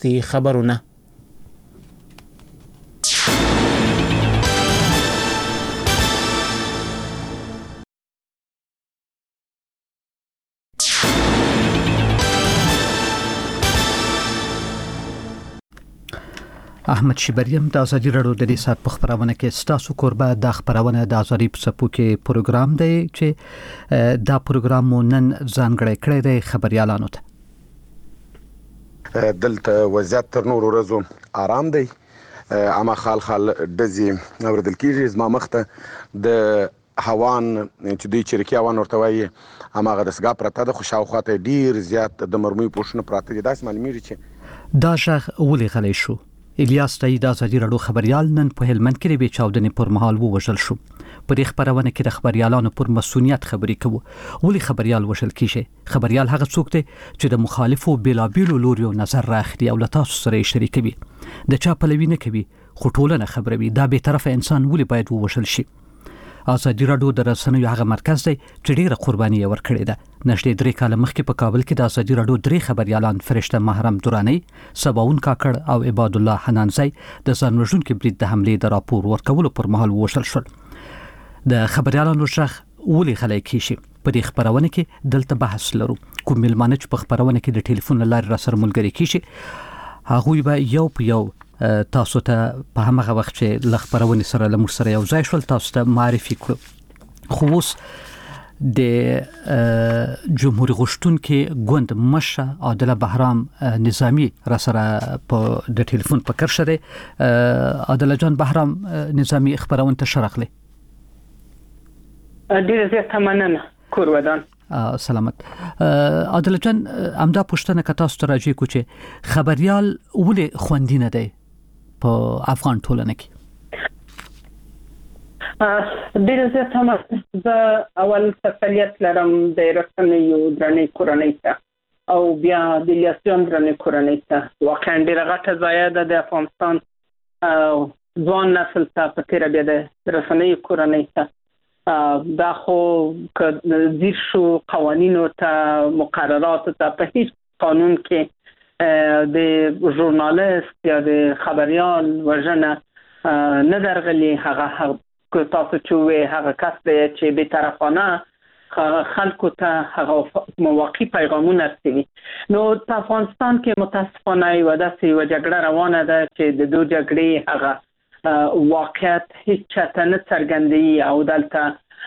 وختي خبرونه. احمد شبریم د ازادي رادیو د ریسات په خبرونه کې ستاسو قربا د خبرونه د ازادي په سپو کې پروګرام دی چې دا پروګرام نن ځانګړی کړی دی خبريالانو ته. دلته وضعیت تر نور ورځو آرام دی، اما خال دزي اوردل کیږي زما مخته د هوان چې دوی چرکی هوان ورته وایي اما غدسګه پرته د خوشاوخته ډیر زیات د مرمۍ پوښنه پراته دي. داس معلومیږي چې دا شغ ولې غلې شو. الیاس تای د ازادي رادیو خبريال نن په هلمند کې به چاودنې پر مهال ووژل شو. په دې خبرونه کې د خبريالانو پر مسؤلیت خبرې کوي. ولې خبريال وژل کیږي؟ خبريال هغه څوک دی چې د مخالفو بلابلو لوريو نظر راخلي او له تاسو سره شریکوي. د چا پلوي نه کوي، خو ټولنه خبروي. دا به طرفه انسان ولې باید ووژل شي؟ ازادي رادیو د رسنیو هغه مرکز دی چې ډیره قرباني ورکړې ده. نشته 3 کال مخکې په کابل کې د ازادي رادیو 3 خبريالان فرشته محرم دورانی، سباون کاکړ او عباد الله حنانزی د ځانوژونکو برید د حمله د راپور ورکولو پر مهال وشل شول. د خبريالانو شخ ولې خلای کیشي په دې خبرونه کې دلته بحث لرو. کوم ملمانه چې په خبرونه کې د ټلیفون لارې را سره ملګری کیشي هغه به یو په یو تاسو ته په هغه وخت چې لخبرونه سره لمر سره یو ځای شول تاسو ته معرفي کړو. خو اوس د جمهوریت غشتونکو ګوند مشه عادل بهرام نظامی را سره په د ټلیفون په کرشه دی. عادل جان بهرام نظامی خبرونه ته شرخله. ډیره زیاته مننه کورودان. سلامت. عادل جان امدا پښتنه کتا ستراتیژي کو چې خبريال ولې خوندینه دی په افغان ټولنه کې؟ ډیره زیاته زه اول تسلیت لرم د رسنیو درنې کورنۍ ته او بیا د لیاسیون درنې کورنۍ ته. واقعا ډیره غټه ځای ده د افغانستان ځوان نسل ته په تیر بیا د رسنیو کورنۍ ته دا خو زیر شو قوانینو ته مقررات ته په هیڅ قانون کې د ژورنالیست یا د خبريال وژنه نه درغلي. هغه تاسو چې هغه کس دی چې به طرفانه خلکو ته هغه مواقع پیغامونه رسوي. نو په افغانستان کې متاسفانه یو داسې جګړه روانه ده چې د دوه جګړې هغه واقعیت هیڅ چاته نه څرګندوي او دلته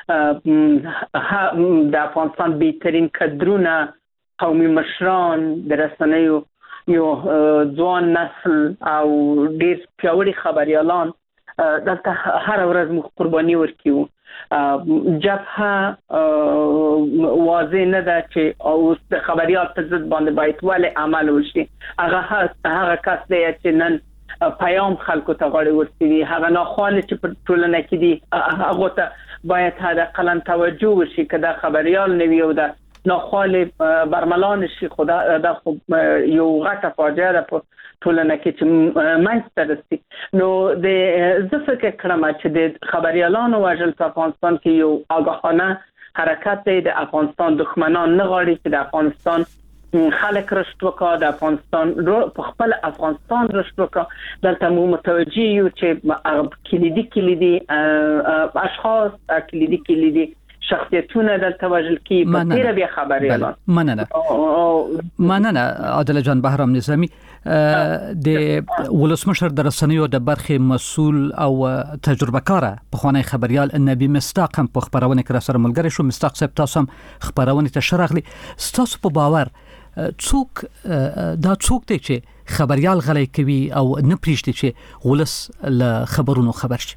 د افغانستان بهترین کادرونه، قومي مشران، د رسنیو یو ځوان نسل او ډیر پیاوړي خبريالان دلته هر ورځ مخ قرباني ورکیو. جبهه واضح نه ده چې اوس د خبريال په ضد باندې باید ولې عمل وشي. هغه کس دی چې نن پیام خلکو ته غوړي ورسوي. هغه ناخواله چې په ټولنه کې دي هغه ته باید هدا قلم توجه وشي کدا خبريال نوي او دا ناخواله برملان شي. خدا دا یو غټه فاجعه ده په ټولنه کې چې منځته رسي. نو د زفکه کړم چې د خبريالانو وژل په افغانستان کې یو آگاهانه حرکت دی. د افغانستان دښمنان نه غواړي چې د افغانستان خلک رشد وکړي، د افغانستان په خپل افغانستان رشد وکړي. دلته مو متوجي یو چې کلیدي اشخاص کلیدي شخصیتونه دلته وژل کی په تیر بیا خبريالان. مننه عادل جان بهرام نظامی د ولسمشر د رسنیو د برخې مسؤل او تجربه کار په خوانی خبريال نبی مستاق هم په خبرونه کې سره ملګری شو. مستاق صاحب تاسو هم خبرونه ته شرغلی. تاسو په باور څوک دی چې خبريال غلې کوي او نه پریږدي چې ولس له خبرونو خبر شي؟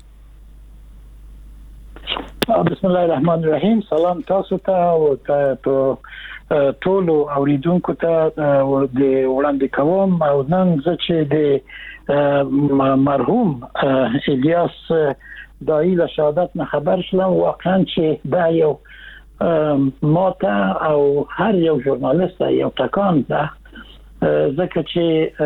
بسم الله الرحمن الرحیم. سلام تاسو ته او ټولو اوریدونکو ته د وړاندې کوم. او نن چې د مرحوم الیاس دایی له شهادت نه خبر شلم، واقعا چې دا یو ماته او هر یو ژورنالیست یو تکان ده، ځکه چې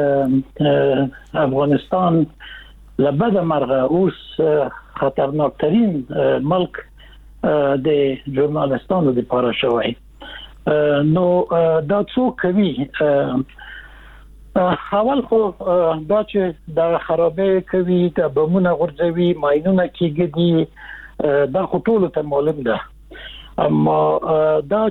افغانستان لبد مرغه اوس خطرناکترین ملک د ژورنالستانو لپاره شوی. نو دا څوک کوي اول خو دا چې د خرابې کوي د بمونه غورځوي ماينونه کېږي دا خو ټول ته معلوم ده اما دا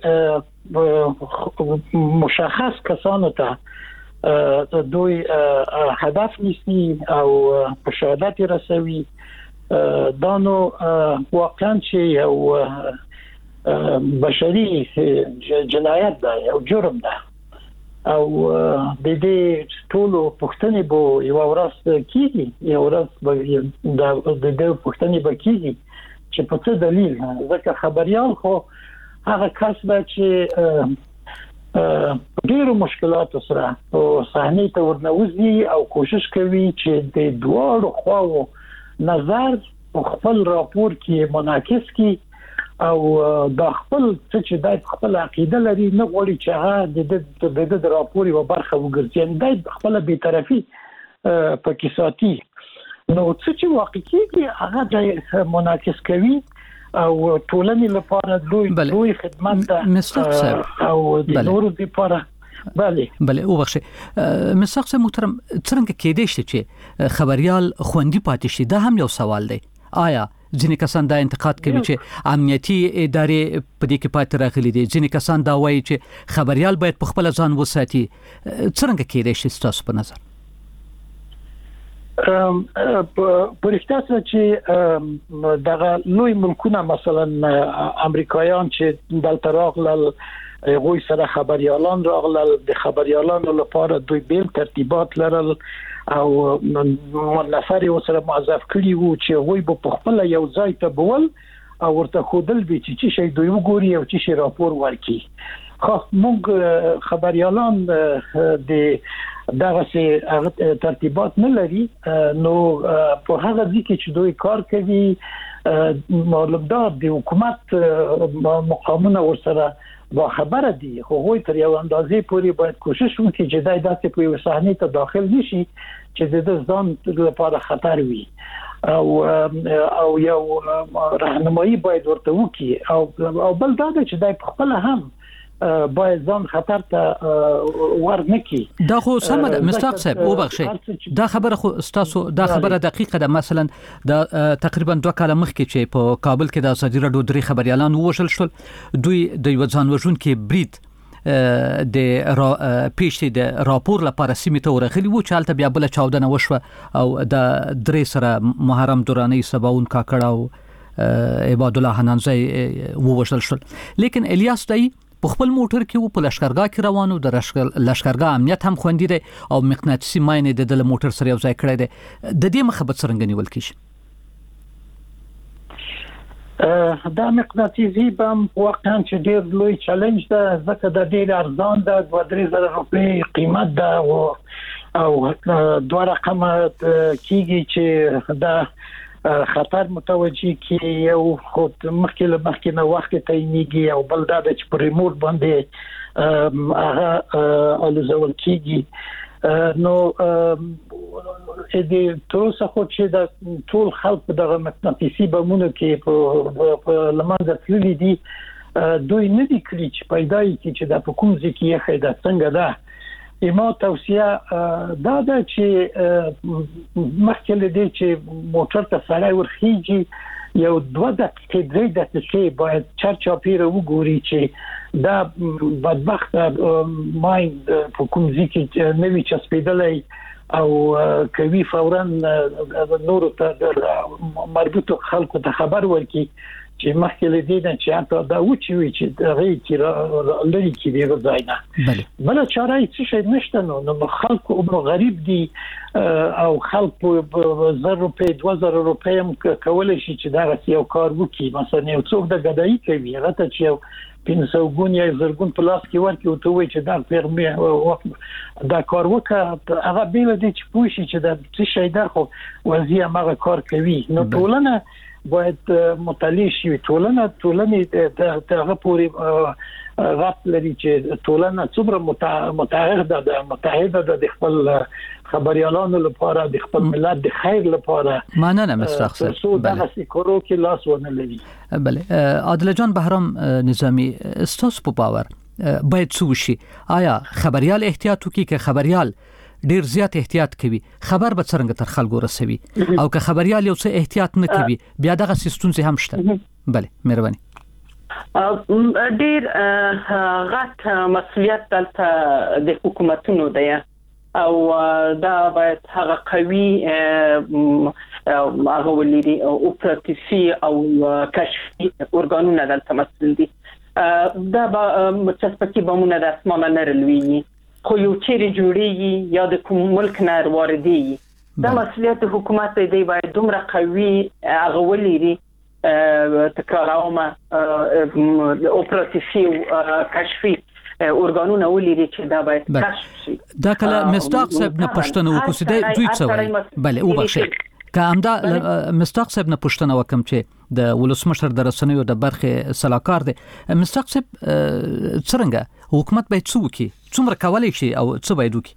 چې مشخص کسانو ته دوی هدف نیسي او په شهادت رسوي دا نو واقعا چې یو بشري جنایت ده یو جرم ده او د دې ټول پښتنې بو یو ورځ کیږي یو ورځ د دې پښتنې به کیږي چې په څه دلیل ځکه خبريال خو هغه کس به چې ډیرو مشکلاتو سره او صحنه ته ورنوځي او کوشش کوي چې د دوه خواو نظر خپل راپور کې منعکس کی او د خپل چې د خپل عقیده لري نه غوړي چې هغه د راپور یو برخه وګرځي د خپل بی‌طرفي پکې ساتي نو چې واقعي هغه د منعکس کوي او ټولنې لپاره لوی خدمت ده او د نورو لپاره بله او بخښه مسخ محترم څنګه کېدې شي چې خبريال خوندي پاتې شي دا هم یو سوال دی آیا ځینې کسان دا انتقاد کوي چې امنیتي ادارې په دې کې پاتې راغلي دي ځینې کسان دا وایي چې خبريال باید په خپل ځان وساتي څنګه کېدې شي تاسو په نظر پرېښتاسه چې دغه لوی ملکونه مثلا امریکایان چې دلته راغلل غوي سره خبريالان راغلل د خبريالانو لپاره دوی بیل ترتیبات لرل او نفر یو سره معذف کړي وو چې غوي په خپل یو ځای ته بول او ورته خودل به چې شي دوی وګوري او چې شي راپور ورکړي خو موږ خبريالان د دغه ترتیبات نه لري نو په هغه ځکه چې دوی کار کوي معلوم ده د حکومت مقامونه ورسره با خبره دي خو هغوی تر یو اندازې پورې باید کوشش وکړي چې دای داسې په یو صحنه ته داخل نشي چې د ځان لپاره خطر وي او یو راهنمایي باید ورته وکړي او بل دا چې دای په خپل هم باید ځان خطر ته ورنکي دا خو سم ده مستاق صاحب او بخښي دا خبره خو تاسو دا خبره دقیقه ده مثلا دا تقریبا 2 کال مخکې چې په کابل کې د ازادي راډیو درې خبريالان ووژل شول دوی د یو ځانوژن کې برید د پیشتي د راپور لپاره سیمه ته ورغلي وو چې حالت بیا بل چاودنه وشوه او د درې سره محرم دوراني سباون کاکړ او عباد الله حنانزی ووژل شول لیکن الیاس دای په خپل موټر کې په لشکرګاه کې روانو د لشکرګاه امنیت هم خوندي دی او مقناطیسي ماینه د موټر سره یو ځای کړی دی د دې مخبت څنګه نیول کیږي دا مقناطیسي بم واقعا چې ډېر لوی چیلنج ده ځکه د ډېر ارزان ده 2-3 روپۍ قیمت ده او 2 رقم کیږي چې دا خطر متوجي کی یو خود مخکې نه وخت تعینېږي او بل دا چې پر ریموټ باندې هغه الوزول کیږي نو دې تاسو خو چې د ټول خلک دغه مقناطیسي بمونو کې په لمانځه تللي دي دوی نه دي کړی چې پیدا یې چې د حکومت کې خیدا څنګه ده ایمو توصیه دا ده چې مخکې له دې چې موټر ته سړی ورخیږي یو 2 دقیقې 3 دقیقې باید چرچاپیره وګوري چې دا بدبخت ماین په کوم ځای کې نوی چسپیدلې او کوي فورا نور ته مربوطه خلکو ته خبر ورکړي چې مخکې له دې نه چې حتی دا وچوي چې دغه کې لري کې دی غځاینا بل چاره هیڅ شي نشته نو خلکو او غریب دي او خلکو 1000 روپۍ 2000 روپۍ هم کولای شي چې دا یو کار وکړي مثلا یو څوک د غدای کوي هغه ته چې 500 ګون یا زرګون پلاس کې ورکړي او ته وایي چې دا فرمه دا کار وکړه هغه بیل دي چې پوښي چې دا څه شي دا خو وضعیت هغه کار کوي نو ټولنه باید مطالعه شي ټولنه دغه پوری رابط لري چې ټولنه څومره متحده ده د خپل خبريالانو لپاره د خپل ملت د خیر لپاره مننه مستخص بله سکورو کې لاس ونه لري بله عادل جان بهرام نظامی استاس په باور باید څه وشي؟ آیا خبريال احتیاط وکړي که خبريال ډیر زیات احتیاط کوي خبر به څنګه تر خلکو رسوي او که خبريال یو څه احتیاط نه کوي بیا دغه سیستونز هم شته؟ بله مهرباني. ډیر غټ مسؤلیت دلته د حکومتونو دی او دا باید هغه قوي هغه ولري اپراتیفي او کشفي ارګانونه دلته مسؤل دي. دا به متصفقي بمونه د اسمانه نه رلوي خو یو چیرې جوړیږي یا د کوم ملک نه واردي دا مسؤلیت حکومت دی باید دومره قوي هغه ولري تکرارومه اپراتیفي کشفي ارګانونه ولري چې دا باید کشف شي. دا کله مصداق صاحب نه پښتنه وکړي دوی څه وایي؟ بله وبخښئ که همدا مصداق صاحب نه پوښتنه وکم چې د ولسمشر د رسنیو د برخې صلاحکار دی. مصداق صاحب څنګه حکومت باید څه وکړي؟ څومره کولی شي او څه باید وکړي؟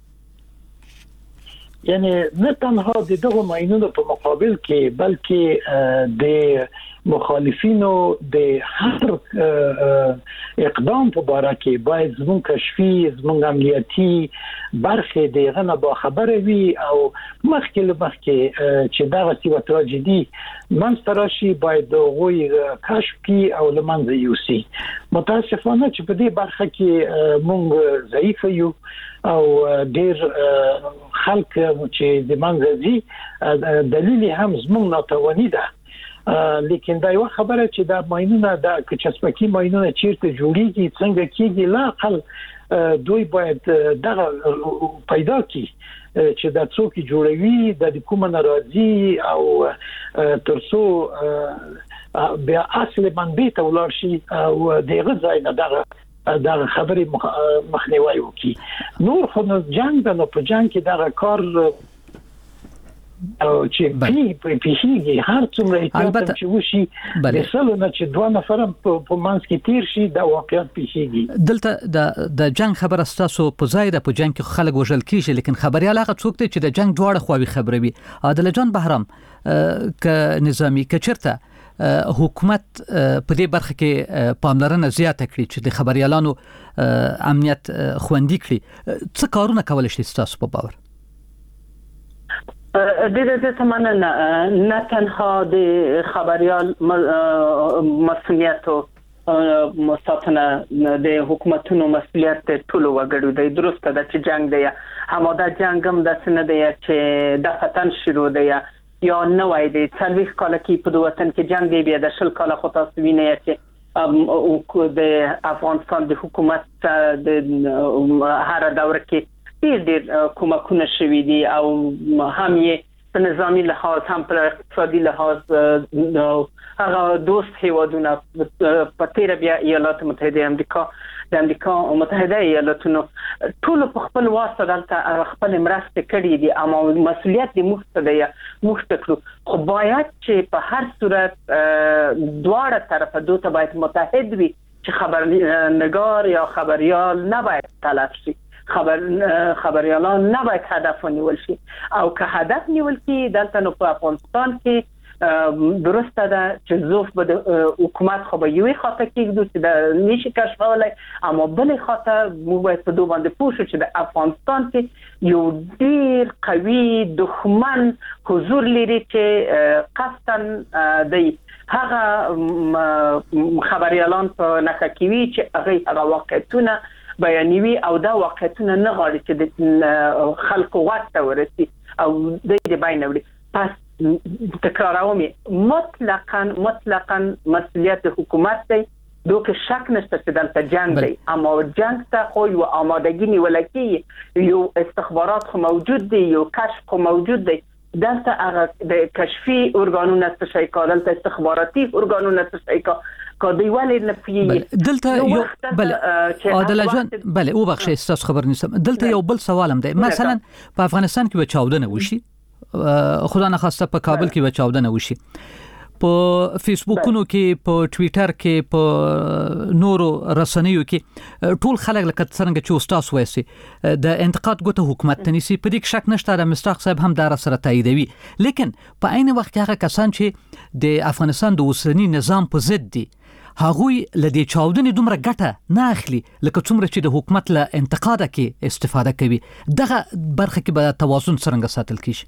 یعنی نه تنها د دغه ماینونو په مقابل کې بلکې د مخالفینو د هر اقدام په اړه کې باید زموږ کشفي زموږ امنیتي برخه دغه نه با خبره وي او مخکې چې دغه څه تراژیدي منځراشي باید غوي کشف کی او لمنځه یوسي. متاسفانه چې په دې برخه کې موږ ضعیف یو او ډیر خلک چې د منځي دلیل هم زموږ ناتوانی ده. لیکن دا یو خبره چې دا ماینونه د کچسپکی ماینونه چیرته جوړیږي څنګه کیږي لا اقل دوی باید دغه پیدا کی چې دا څوک جوړوي د کوم ناراضي او ترڅو بیا اصل منبع ته ولر شي او دغه ځای نه دغه خبرې مخنیوي وکړي. نور خو جنگ د په جنگ کې دغه کار او چې پیږي هر څومره احتیاط چې وشي د سلو نه چې دوه نفر په منځ کې تیر شي دا واقعیت پیږي. دلته د جنگ خبره ستاسو په ځای د په جنگ کې خلک وژل کیږي لیکن خبريال هغه څوک دی چې د جنگ دواړه خواوي خبروي. عادل جان بهرام ک نظامی کچرته حکومت په دې برخه کې پاملرنه زیاته کړي چې د خبريالانو امنیت خوندي کړي څه کارونه کول شي تاسو په باور؟ د دې څمنه نه تنها د خبريال مسؤلیت او مستقنه د حکومتونو مسؤلیت ټول وګړو دی. درسته ده چې جنگ دی همدا جنگ هم د سن دی چې د فتن شروع دی یا نه وای دی 40 کال کې په وطن کې جنگ دی بیا د 10 کال خو تاسو وینئ چې د افغانستان د حکومت د هر دور کې ډېر کومکونه شوي دي او هم یې په نظامی لحاظ هم په اقتصادي لحاظ هغه دوست هیوادونه په تیر بیا ایالات متحده امریکا د امریکا متحده ایالاتونو ټول په خپل واسطه دلته خپل مرسته کړې دي اما مسؤلیت د مختکلو خو باید چې په هر صورت دواړه طرفه دوه باید متحد وي چې خبرنگار یا خبريال نباید تلف شي. خبريالان نباید هدف نیول شي او که هدف نیول شي دلته نو په افغانستان کې درسته ده چې زوف به حکومت خو به یوې خاطر کېږي چې د نشي کشفولای اما بلې خاطر موږ باید په دوه باندې پوه شو چې د افغانستان کې یو ډیر قوي دښمن حضور لري چې قصداً دی هغه خبريالان په نخښه کوي چې هغه واقعیتونه بیانوي او دا واقعیتونه نه غواړي چې د خلکو واټه ورسي او د دې بیانوي. پس تکراروم مطلقاً مسؤلیت حکومت دی دوی شک نشته چې دلته جنگ دی اما جنگ ته خو یو آمادگی نیول کی یو استخبارات خو موجود دی یو کشف خو موجود دی دلته هغه د کشفي ارګانونو څخه شي کول ته استخباراتي ارګانونو څخه کدی ولې نه پیږي دلته یو بل عادل جان بله او بخښه تاسو خبر نیسم دلته یو بل سوالم دی مثلا په افغانستان کې چاودنه وشي خدا نه خواسته په کابل کې چاودنه وشي په فیسبوکونو کې په ټوئیټر کې په نورو رسنیو کې ټول خلک لکه څنګه چې استاد وایي د انتقاد ګوته حکومت تنيسي په دې کې شک نشته د مستحق صاحب هم دار سره تاییدوي لیکن په عین وخت کې هغه کسان چې د افغانستان د اوسنی نظام په ضد دي هغوی لدې چاودنې دومره ګټه نه اخلي لکه څومره چې د حکومت له انتقاده کې استفاده کوي. دغه برخه کې به توازن څنګه ساتل کیږي؟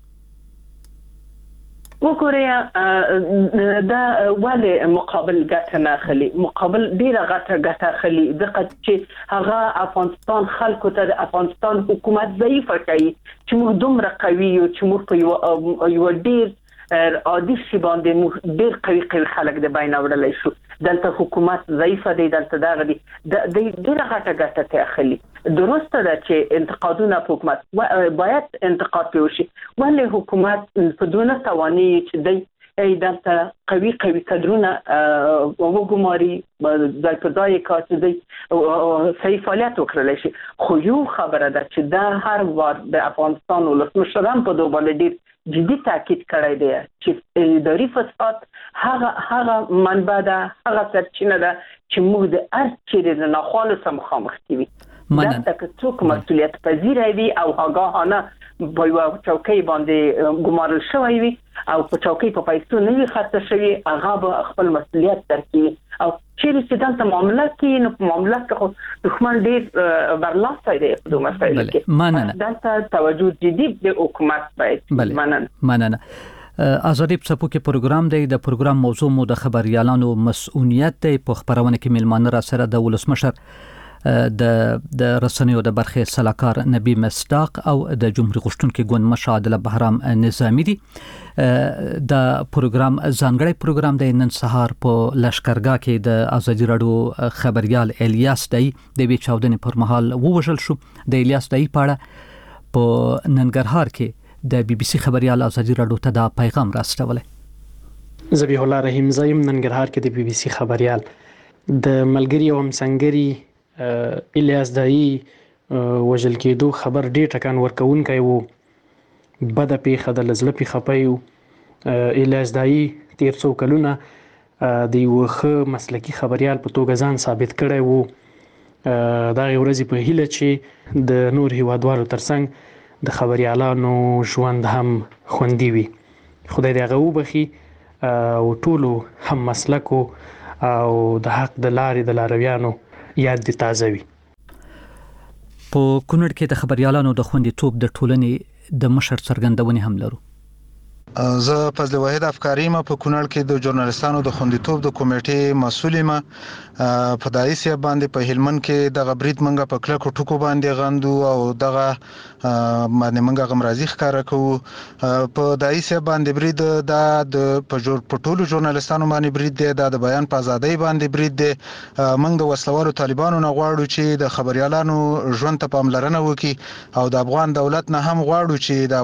وګورئ دا ولې مقابل ګټه نه اخلي، مقابل ډیره ګټه اخلي ځکه چې هغه افغانستان خلکو ته د افغانستان حکومت ضعیف کوي چې موږ دومره قوي یو چې موږ په یو ډیر عادي شي باندې موږ ډیر قوي خلک د بین وړلای شو. دلته حکومت ضعیفه دی، دلته دا غدي د ډیره ګټه ته اخلي. درسته ده چې انتقادونه په حکومت باید انتقاد وشي، ولې حکومت په دونه تواني چې دی دلته قوي کډرونه وګماري ځای په ځای کار دی صحیح فعالیت وکړلی شي. خو یو خبره ده چې دا هر وار د افغانستان ولسمشران په دوه باندې ډیر جدي تاکید کړی دی چې اداري فساد هغه منبع ده، هغه سرچینه ده چې موږ د هر چیرې د ناخوالو سره مخامخ کیږو. دا که څوک مسؤلیت پذیر وي او آگاهانه په یو چوکۍ باندې ګمارل شوی وي او په چوکۍ په پیسو نه وي خرڅ شوی، هغه به خپل مسؤلیت درک کوي. او چیرې چې دلته معامله کې نو په معامله کې دښمن ډیر برلاسه دی په دوه مسایلو کې. دلته توجه جدي د حکومت باید. مننه. آزادی پسپو کې پروګرام دی، د پروګرام موضوع مو د خبريالانو مسؤلیت دی. په خبرونه کې ملمانه را سره د ولسمشر د رسنیو د برخه سلاکار نبی مصداق او د جمهوریت غشتونکو ګوند مشر عادل بهرام نظامی دي. د پروګرام ځانګړی پروګرام د نن سهار په لشکرګاه کې د ازادي رادیو خبريال الیاس دای د وی چاودنې پر مهال ووژل شو. د الیاس دای پاړه په ننګرهار کې د بي بي سي خبريال ازادي رادیو ته دا پیغام راستوله. ذبیح الله رحیم زایم ننګرهار کې د بي بي سي خبريال د ملګری او همسنګری الیاس دای وژل کېدو خبر ډیر ټکان ورکوونکی وو. بده پیښه د لزړه پیښه پيو. الیاس دای تیر څو کلونه د یو ښه مسلکی خبريال په توګه ځان ثابت کړی وو. دا ورځې په هیله چې د نور هیوادوالو ترڅنګ د خبريالانو ژوند هم خوندي وي. خدای دې هغه وبخي او ټولو هم مسلکو او د حق د لارې د لارویانو یاد دي تازه وي. په کونړ کې د خبريالانو د خوندیتوب د ټولنې د مشر څرګندونې هم لرو. زه فضل واحد افکاری ما په کونړ کې د ژورنالستانو د خوندیتوب د کمیټې مسؤل ما په دایسه باندې په هلمند کې د غبرید منګه په کلکو ټکو باندې غندو او دغه باندې منګه غمرازي ښکارا کوو. په دایسه باندې برید د په ټولو ژورنالستانو باندې برید دی، د بیان په ازادۍ باندې برید دی. موږ د وسلوالو طالبانو نه غواړو چې د خبريالانو ژوند ته پاملرنه وکړي او د افغان دولت نه هم غواړو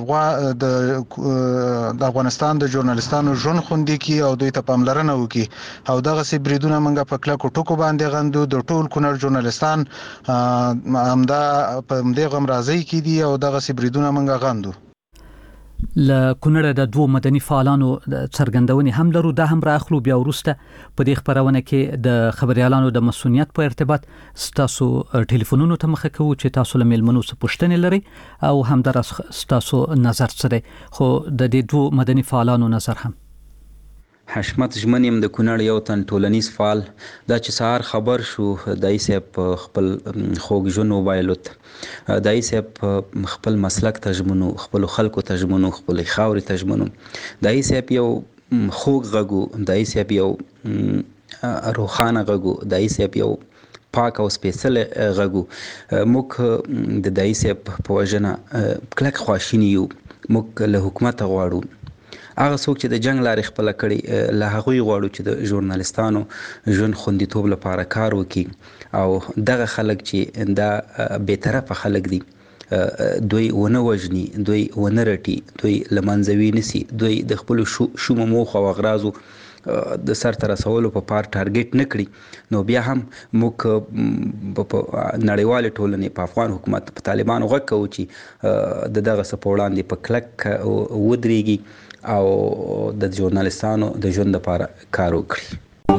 چې د افغانستان د ژورنالستانو ژوند خوندي کی او دوی ته پاملرنه وکړي. او دغه سي بریدونه منګه په کلکو ټکو باندې غندو. د ټول کونړ ژورنالستان همدا په دې غمرازي کې دي او دغه سي بریدونه منګه غندو. ل کونړ د دوه مدني فعالانو څرګندونې هم لرو. دا هم راخلو بیا ورسته په دې خبرونه کې د خبريالانو د مسؤلیت په ارتباط ستاسو ټلیفونونو ته مخه کوو چې تاسو له ملمنو څخه پوښتنې لري او هم در ستاسو نظر سره. خو د دې دوه مدني فعالانو نظر هم حشمت ژمنیم د کونړ یو تن ټولنیز فعال دا چې سهار خبر شو دای صاحب خپل خوږ ژوند وبایلوت. دای صاحب خپل مسلک تجمنو، خپل خلکو تجمنو، خپل خاوري تجمنو. دای صاحب یو خوږ غږو، دای صاحب یو روخانه غږو، دای صاحب یو پاک او سپیشل غږو. موږ د دای صاحب په وجنه کلک خواشینی یو. موږ له حکومت غواړو هغه څوک چې د جنگ لارې خپل کړي له هغوی غواړو چې د ژورنالستانو ژوند خوندیتوب لپاره کار وکړي او دغه خلک چې دا بی‌طرفه خلک دي دوی ونه وژني، دوی ونه رټي، دوی لمنځوي نسی، دوی د خپل شوم موخه او اغراضو د سر تر رسولو په پار ټارګټ نکړي. نو بیا هم موږ په نړیوال ټولنې په افغان حکومت په طالبانو غږ کوو چې دغه سپوړاندې په کلک ودرېږي او د ژورنالستانو د ژوند لپاره کار وکړي.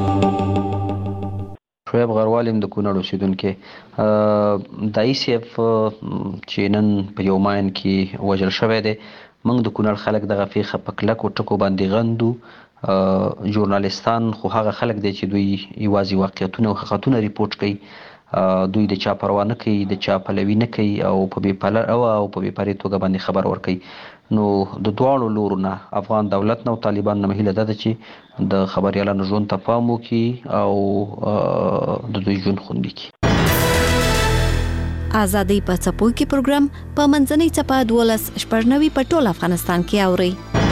شعیب غروالم د کونړ اوسیدونکو دای صاحب چې نن په یو ماین کې وژل شوی دی. موږ د کونړ خلک دغه پیښه په کلکو ټکو باندې غندو ژورنالیستان خو هغه خلک دي چې دوی یوازې واقعیتونه او حقیقتونه ریپورټ کوي، دوی د چا پروا نه کوي، د چا پلوي نه کوي او په بې پرې توګه باندې خبر ورکوي. نو د دواړو لورو نه افغان دولت نه او طالبان نه هیله ده چې د خبریالانو ژوند ته پام وکړي او د دوی ژوند خوندي کړي. آزادۍ په څپو کې پروګرام په منځنۍ څپه 12:90 په ټول افغانستان کې اوري.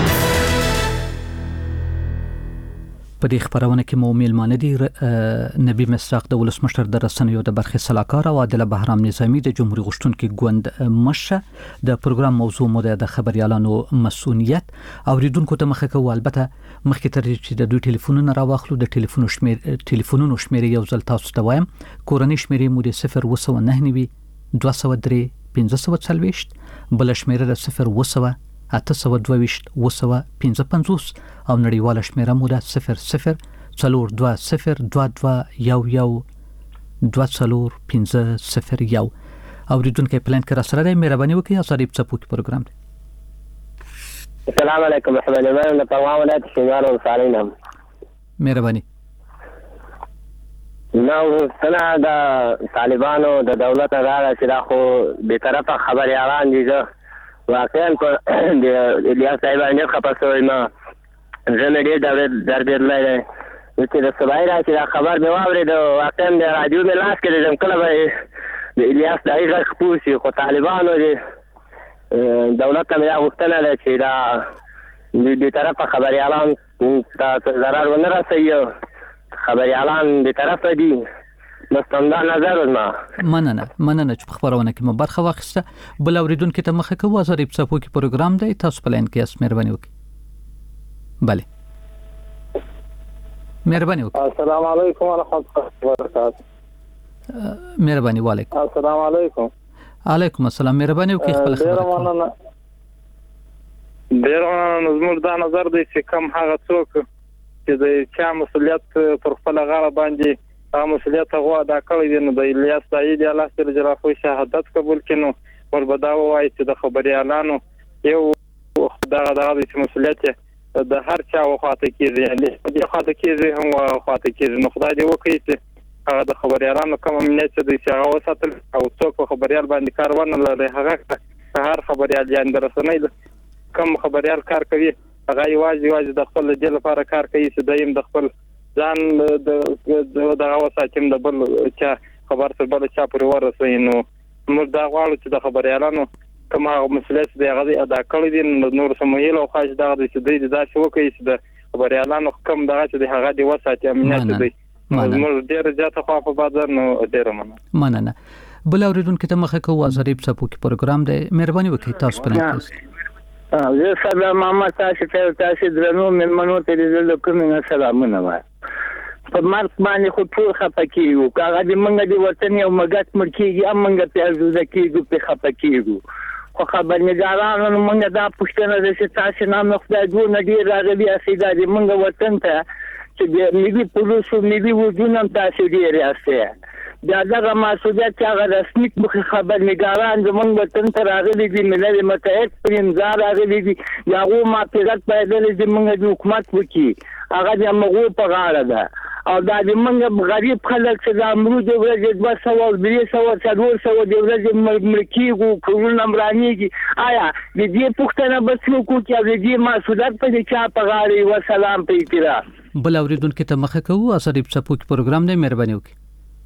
په دې خبرونه کې مو میلمانه دي نبی مصداق د ولسمشر د رسنیو د برخې صلاحکار او عادل بهرام نظامی د جمهوریت غشتونکو ګوند مشه. د پروګرام موضوع مو د خبريالانو مسؤلیت او ریډونکو ته مخه کوي. البته مخکې تر چې د دوی ټلیفونونه راوخلو د ټلیفونونو شمیرې یو ځل تاسو ته وایم. کورنۍ شمیرې مو د 009 203 1540 بل شمیره د 0 822 955 او نړیواله شمیره مو د 00 420 2211 24501 او ریډونکو پلان کې را سره دی. مهرباني وکړئ آزادۍ په څپو کې پروګرام دی. السلام علیکم محمد امان د پروان ولایت شینوار ولسوالۍ. مهرباني. نو سنا د طالبانو د دولت اداره چې دا خو به طرفه خبريالان دي. واقعا د الیاس صاحب نه خپسوي ما زنه ډېر دربلای چې د سبای راځي دا خبر به واوري د واقعا د رادیو په لاس کې د کله به د الیاس دایغه خپوسي خو طالبانو د دولت ته غوښتنه ده چې دا د طرفه خبريالان ته ضرر ونه رسوي. خبريالان د طرفه دي مستند نظر ما مننه چې خبرونه کې مو برخه واخیسته. بل اوریدونکو ته مخه کوو. آزادۍ په څپو کې پروګرام دی. تاسو پلان کې اس مهرباني وکړئ. بله مهرباني وکړئ. السلام علیکم ورحمۃ اللہ وبرکاتہ. مهرباني وعلیکم السلام علیکم. علیکم السلام. مهرباني وکړئ خپل خبره. ډیر زموږ دا نظر دی چې کم هغه څوک چې د چا مسؤلیت پر خپل غاړه باندې هغه مسؤلیت هغه ادا کړی دی، نو د الیاس صاحب د الله سره جرافوي شهادت قبول کینو وربدا وایي چې د خبريالانو یو دغه مسؤلیت د هر چا وخاطه کیږي، یعنی د خاطه کیږي هم وخاطه کیږي. نو خدای دې وکړي چې هغه د خبريالانو کوم امنیت چې د هغه وساتل او څوک په خبريال باندې کار ونه لري. هغه هر خبريال یان درسنۍ کوم خبريال کار کوي هغه یوازې د خپل د لپاره کار کوي چې دایم د خپل ځان د دغه وساتیم د بل چا خبر تر بل چا پورې ورسوي. نو موږ دا غواړو چې د خبريالانو کوم هغه مسؤلیت دی هغه ادا کړی دي. نور سمویل او خاص دغه چې دوی داسې وکړي چې د خبريالانو کوم دغه چې هغه دی وساتي امنیت دی. موږ ډېر زیاته خو په بازار نو ډېر مننه. بل اوریدونکو ته مخه کوو. آزادۍ په څپو کې پروګرام دی. مهرباني وکړئ تاسو پلان کې. زه صاحب محمد تاسو درنو مېلمنو ته د کومه سلامونه وایم. په مرګ باندې خو ټول خپکیږو. هغه د منګه د وطن یو مګت مرکیږي امنګه پیازو زکیږو په خپکیږو. خو خبرنګارانو منګه دا پښتنه د تاسو نام خدای دې نډیر راغلي اسیدا د منګه وطن ته چې د ملي پولیسو ملي وجودم تاسو ډیر یاسته. دا دغه مسؤلیت هغه رسمي خبرنګاران زمونږ وطن ته راغلي دي، ملل متحد پر امضا راغلي دي. یاغو ماپیرت پیدا دي موږ د حکومت وکي هغه د مغو په غاړه ده او دا د موږ غریب خلک چې د امروز د ورځې 200 د ورځې مرکیږو کورونه مرانیږي. آیا د دې پښتنه بسلو کو چې د دې مسؤلیت په چا په غاړه و سلام په اعتراف. بل اوریدونکو ته مخه کوو. آزادۍ په څپو کې پروګرام دی. مهرباني وکړئ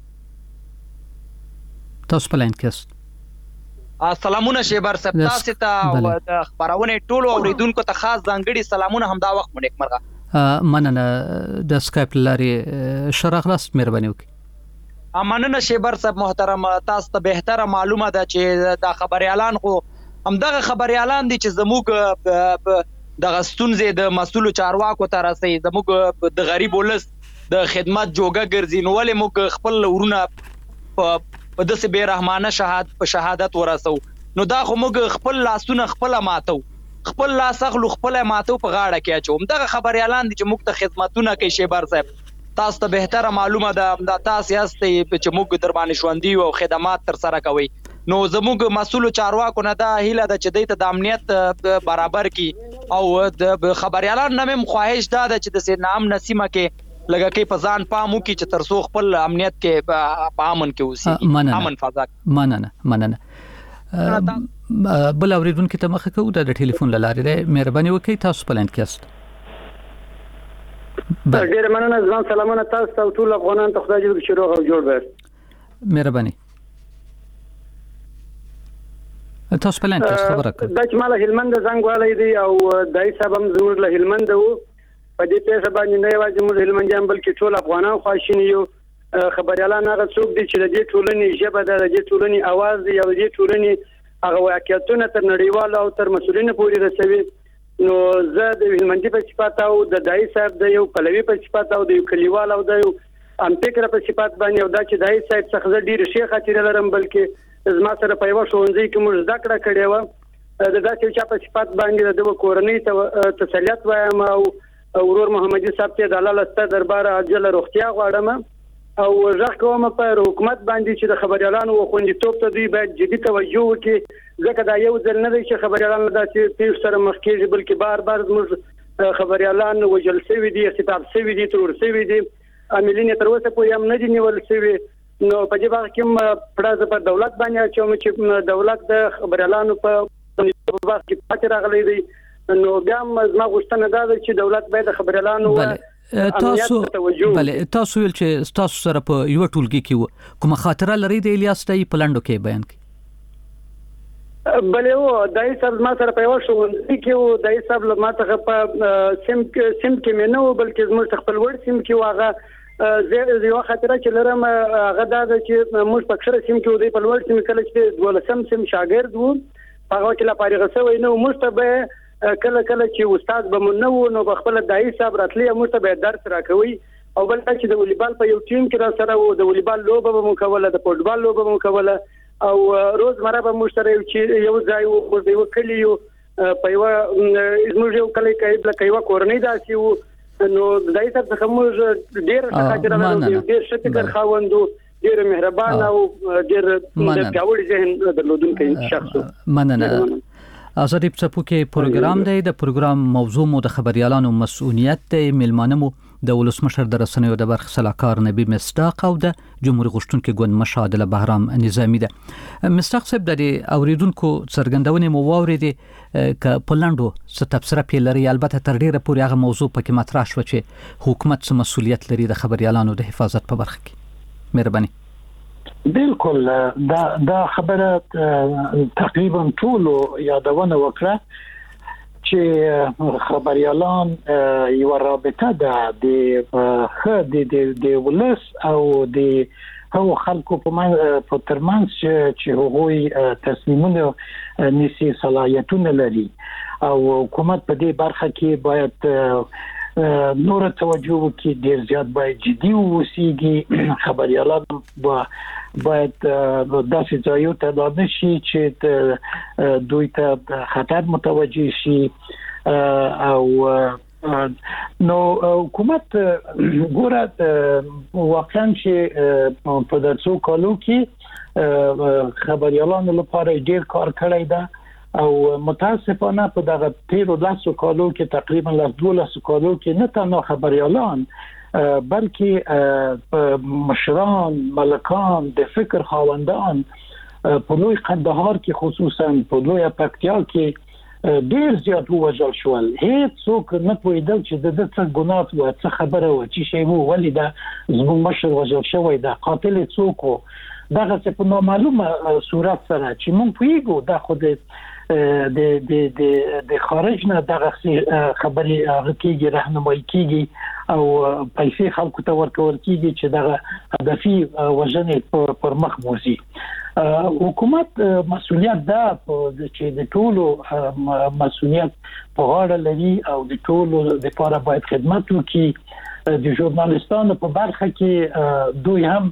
تاسو پلان کې. سلامونه شیبر صاحب تاسو ته او د خبرونه ټولو اوریدونکو ته خاص ځانګړي سلامونه همدا وخت مونږ مرغه. مننه د سکایپ لاري شراغلاست. مهرباني وکړئ. مننه شیبر صاحب محترم. تاسو ته بهتره معلومه ده چې د خبريالان خو همدغه خبريالان دي چې زموږ د غستونځي د مسولو چارواکو ته راسي، زموږ د غریب ولس د خدمت جوګه ګرځي. نو ولې موږ خپل ورونه په داسې بے رحمانه شهادت ورسو؟ نو دا خو موږ خپل لاسونه خپل ماتو، خپل لاس اخلو خپل ماتو په غاړه کې اچو. دغه خبريالان دي چې موږ ته خدمتونه کوي. شیبر صاحب تاسو ته بهتره معلومه ده دا تاسو یاست چې موږ در باندې ژوندۍ او خدمات تر سره کوي. نو زموږ مسؤل چارواکو نه دا هیله ده چې دوی ته د امنیت برابر کی او د خبريالان نامم خواهش دا ده چې د سینا امن سیمه کې لګه کې په ځان پامو کې چې ترڅو خپل امنیت کې په امن کې اوسي امن فضا مننه بل اوریدونکو ته مخه کوو د ټلیفون لاره ده مهرباني وکړئ تاسو په لاند کې است ډیر مننه ځان سلامونه تاسو ته ټول افغانان ته خدای دې شروع او جوړ وي مهرباني تاسو په لاند کې خبره کوي د چماله هلمند زنګ والي دی او دای صاحب هم زموږ له هلمند وو په دې پیښه باندې نه یوازې موږ هلمندیان بلکې ټول افغانان خواشیني یو خبريالان هغه څوک دي چې د دې ټولنې ژبه د دې ټولنې आवाज دی او د دې ټولنې هغه واقعیتونه تر نړیوالو او تر مسؤلینو پورې رسوي نو زه د هلمندي په صفات او د دای صاحب د یو پلوي په صفات او د یو کلیوال او د یو ام فکر په صفات باندې او دا چې دای صاحب څخه ډیر شیخ خاطر لرم بلکې زما سره په یو شونځي کې موږ ذکر کړی و د داسې چا په صفات باندې د کورنۍ ته تسلیت وایم او ورور محمدي صاحب ته د الله ست دربار عاجل روغتیا غواړم او ځکه کوم په حکومت باندې چې د خبريالانو خوندیتوب ته دوی باید جدي توجه وکړي ځکه دا یو ځل نه دی چې خبريالان داسې پیښ سره مخ کېږي بلکې بار بار موږ خبريالان وجل شوی دي خطاب شوی دي تور شوی دي عاملین تر اوسه پورې هم نه دي نیول شوی نو په دې باندې کوم پړاز په دولت باندې چې دولت د خبريالانو په وخت کې پاتې راغلی دی نو بیا ما غوښتنه دا ده چې دولت باید خبريالانو تاسو ویل چې تاسو سره په یو ټولګي کې کومه خاطره لري د الیاس دای په لاندو کې بیان کړي بلې و دای صاحب ما سره په یو شونځي کې و دای صاحب ما ته په سیم کې مې نه و بلکې زموږ خپل ور سیم کې واغه زه یو خاطره چې لرم هغه دا چې موږ په کشر سیم کې و دی په ور سیم کله چې دولسم سیم شاګرد وو هغه چې لا فارغ شوی نو مستبه کله چې استاد به مونږ نو نو خپل دای صاحب راتلی موږ ته به درس راکوي او بل چې د والیبال په یو ټیم کې را سره وو د والیبال لوبه به مکوله د فوټبال لوبه به مکوله او روزمره به موږ سره یو ځای وو د یو کلیو په یو زموږ یو کلی کې د یو کورنۍ داسي وو نو دای صاحب څخه موږ ډیر خاطر لرو ډیر شکر خاوندو ډیر مهربان او ډیر د پیاوړي ذهن درلودونکي شخص مننه آزادی په کې پروګرام دی د پروګرام موضوع مو د خبريالانو مسؤلیت دی ملمانه مو د ولسمشر د رسنیو د برخه سلاکار نبی مصداق او د جمهوریت غشتونکو ګوند مشادله بهرام نظامی ده مصداق صاحب د اوریدونکو څرګندونې مو واوریدي ک پلانډو ست تفسیر پیلري البته تر ډیره پورې هغه موضوع پکې مطرح شو چې حکومت څه مسؤلیت لري د خبريالانو د حفاظت په برخه کې مهرباني بالکل دا خبره تقریبا ټول یادونه وکړه چې خبريالان یو رابطه ده د ولس او د هغو خلکو په ترمنځ چې هغوی تصمیمونه نیسي صلاحیتونه لري او حکومت په دې برخه کې باید نور توجه وکړي ډیر زیات باید جدي اوسېږي خبريالان باید داسې ځایو ته لاړ شي چې دوی ته خطر متوجه شي او نو حکومت ګوره واقعا چې په داسو کالو کې خبريالانو لپاره ډیر کار کړی ده او متاسفانه په دغه 13 کالو کې تقریبا 12 کالو کې نه تنها خبريالان بلکې مشران ملکان د فکر خاوندان په لوی قندهار کې خصوصا په لوی پکتیا کې ډیر زیات وژل شول هیڅ څوک نه پوهیدل چې د څه ګناه او څه خبره و چې شی وو ولې دا زموږ مشر وژل شوی دا قاتل څوک دغه څه په نامعلومه صورت سره چې مونږ پوهیږو دا خو د خارج نه دغه خبري کېږي راهنمایي کېږي او پیسې خلکو ته ورکول کېږي چې دغه هدفي وژنې پر مخ موزي حکومت مسؤلیت ده چې د ټولو مسؤلیت په غاړه لري او د ټولو لپاره باید خدمت وکړي د ژورنالستانو په برخه کې دوی هم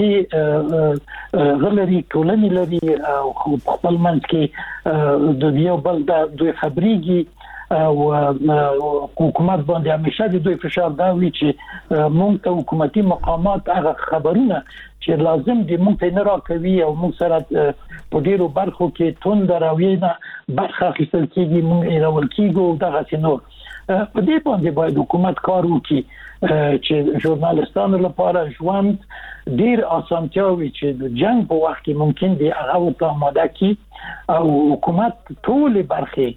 غلري ټولنې لري او خپل منځ کې د یو بل د دوی خبريږي او حکومت باندې همیشه د دوی فشار دا وی چې مونږ ته حکومتي مقامات هغه خبرونه چې لازم دي مونږ ته نه راکوي او مونږ سره په ډیرو برخو کې توند راوینه برخه اخیستل کیږي مونږ یې راول کیږو دغه څنور په دې باندې باید حکومت کار وکړي چې ژورنالستانو لپاره ژوند ډیر اسانتیاوي چې د جنگ په وخت کې ممکن دي هغه ته آماده کی او حکومت ټول برخې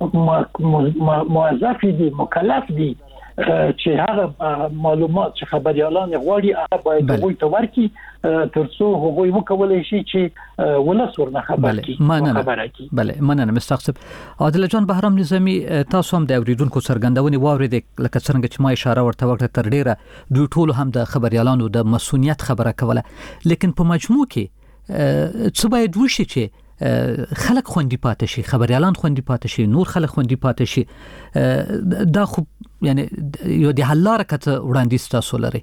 موظف دي مکلف دي چې هغه معلومات چې خبريالان غواړي هغه باید دوی ته ورکړي ترڅو هغوی وکولای شي چې ولس ورنه خبر کړي. بله مننه مستقصب عادل جان بهرام نظامی تاسو هم د اوریدونکو څرګندونې واورید لکه څنګه چې ما اشاره ورته وکړه تر ډیره دوی ټول هم د خبريالانو د مسؤلیت خبره کوله لیکن په مجموع کې څه باید وشي چې خلک خوندي پاتې شي خبريالان خوندي پاتې شي نور خلک خوندي پاتې شي دا خو یعنی یو د حل لاره کته وړاندیز تاسو لري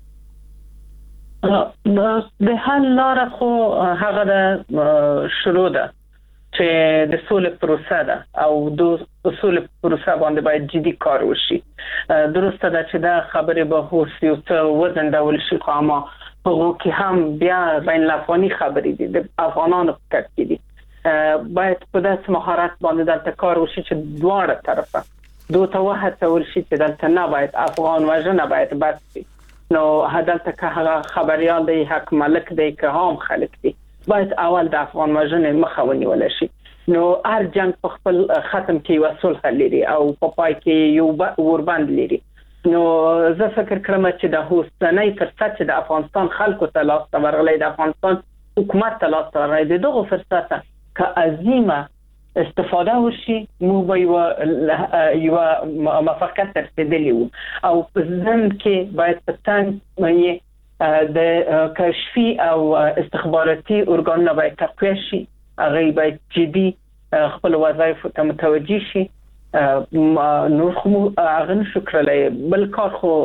د حل لاره خو هغه د شروع ده چې د سولې پروسه ده او د سولې پروسه باندې باید جدي کار وشي درسته ده چې دا خبره به هوسي او وزن ډول شي خامہ په کې هم بیا بین الافغاني خبرې دي د افغانانو په کټ کې دي باید په داسې مهارت باندې د کار وشي چې دواړه طرفه دوه ته وهڅه ورشي چې دلته نه باید افغان وژنه باید بس شي نو هدلته که خبريال دی حق ملک دی که هم خلک دي باید اول د افغان وژنې مخه ونیول شي نو هر جنگ په خپل ختم کې وصول لري او په پای کې یو وربند لري نو زه فکر کوم چې د هوستنۍ فرصت چې د افغانستان خلکو ته لاس ورغلی د افغانستان حکومت ته لاس ورغلی دغه فرصت که عظیمه استفاده وشي مو به یو موافقت ترسیدلی وو او ځن کې باید پتن د کشفي او استخباراتي ارګانونه باید تقویه شي هغه باید جدي خپل وظایف ته متوجه شي نور خو هغه نشو کړلی بل کار خو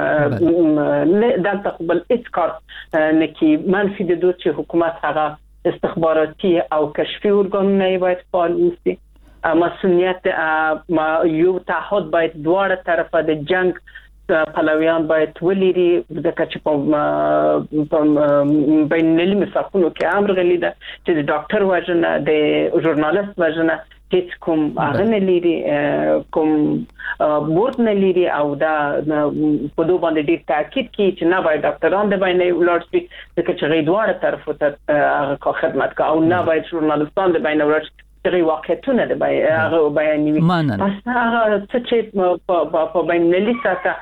دلته بل هیڅ کار نه کی منفي د دوی چې حکومت هغه استخباراتي او کشفي ارګانونه باید فعال وي مسؤلیت یو تعهد باید دواړه طرفه د جنگ پلویان باید ولري ځکه چې په بین المللي مسافونو کې امر غلي ده چې د ډاکټر وژنه د ژورنالیست وژنه هیڅ کوم هغه نه لري کوم بورد نه لري او دا په دوه باندې ډیر تاکید کوي چې نه باید ډاکټران د باندې ولر شي ځکه چې غیدواره طرفو ته هغه خدمت کوي او نه باید ژورنالیستان د باندې ولر شي واقعیتونه د هغه بیانوي پس هغه چې په بین المللي سطح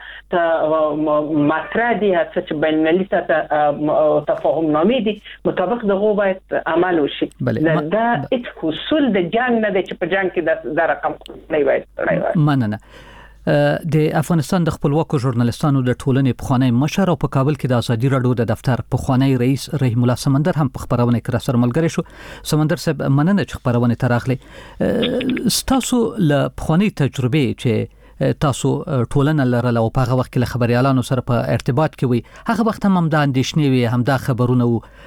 مطرح دي چې بین المللي سطح تفاهم نامې دي مطابق دغه باید عمل وشي دا اصول د جنگ نه د چې په جنگ کې د رقم نه وایي مننه د افغانستان د خپلواکو ژورنالستانو د ټولنې پخوانی مشر او په کابل کې د ازادي راډیو د دفتر پخوانی رئیس رحیم الله سمندر هم په خبرونه کې سره ملګری شو سمندر صاحب مننه چې خبرونه تراخلي تاسو له پخوانی تجربه چې تاسو ټولنه لرله او په هغه وخت کې خبريالانو سره په ارتباط کې وي هغه وخت هم د اندېښنې وي هم دا خبرونه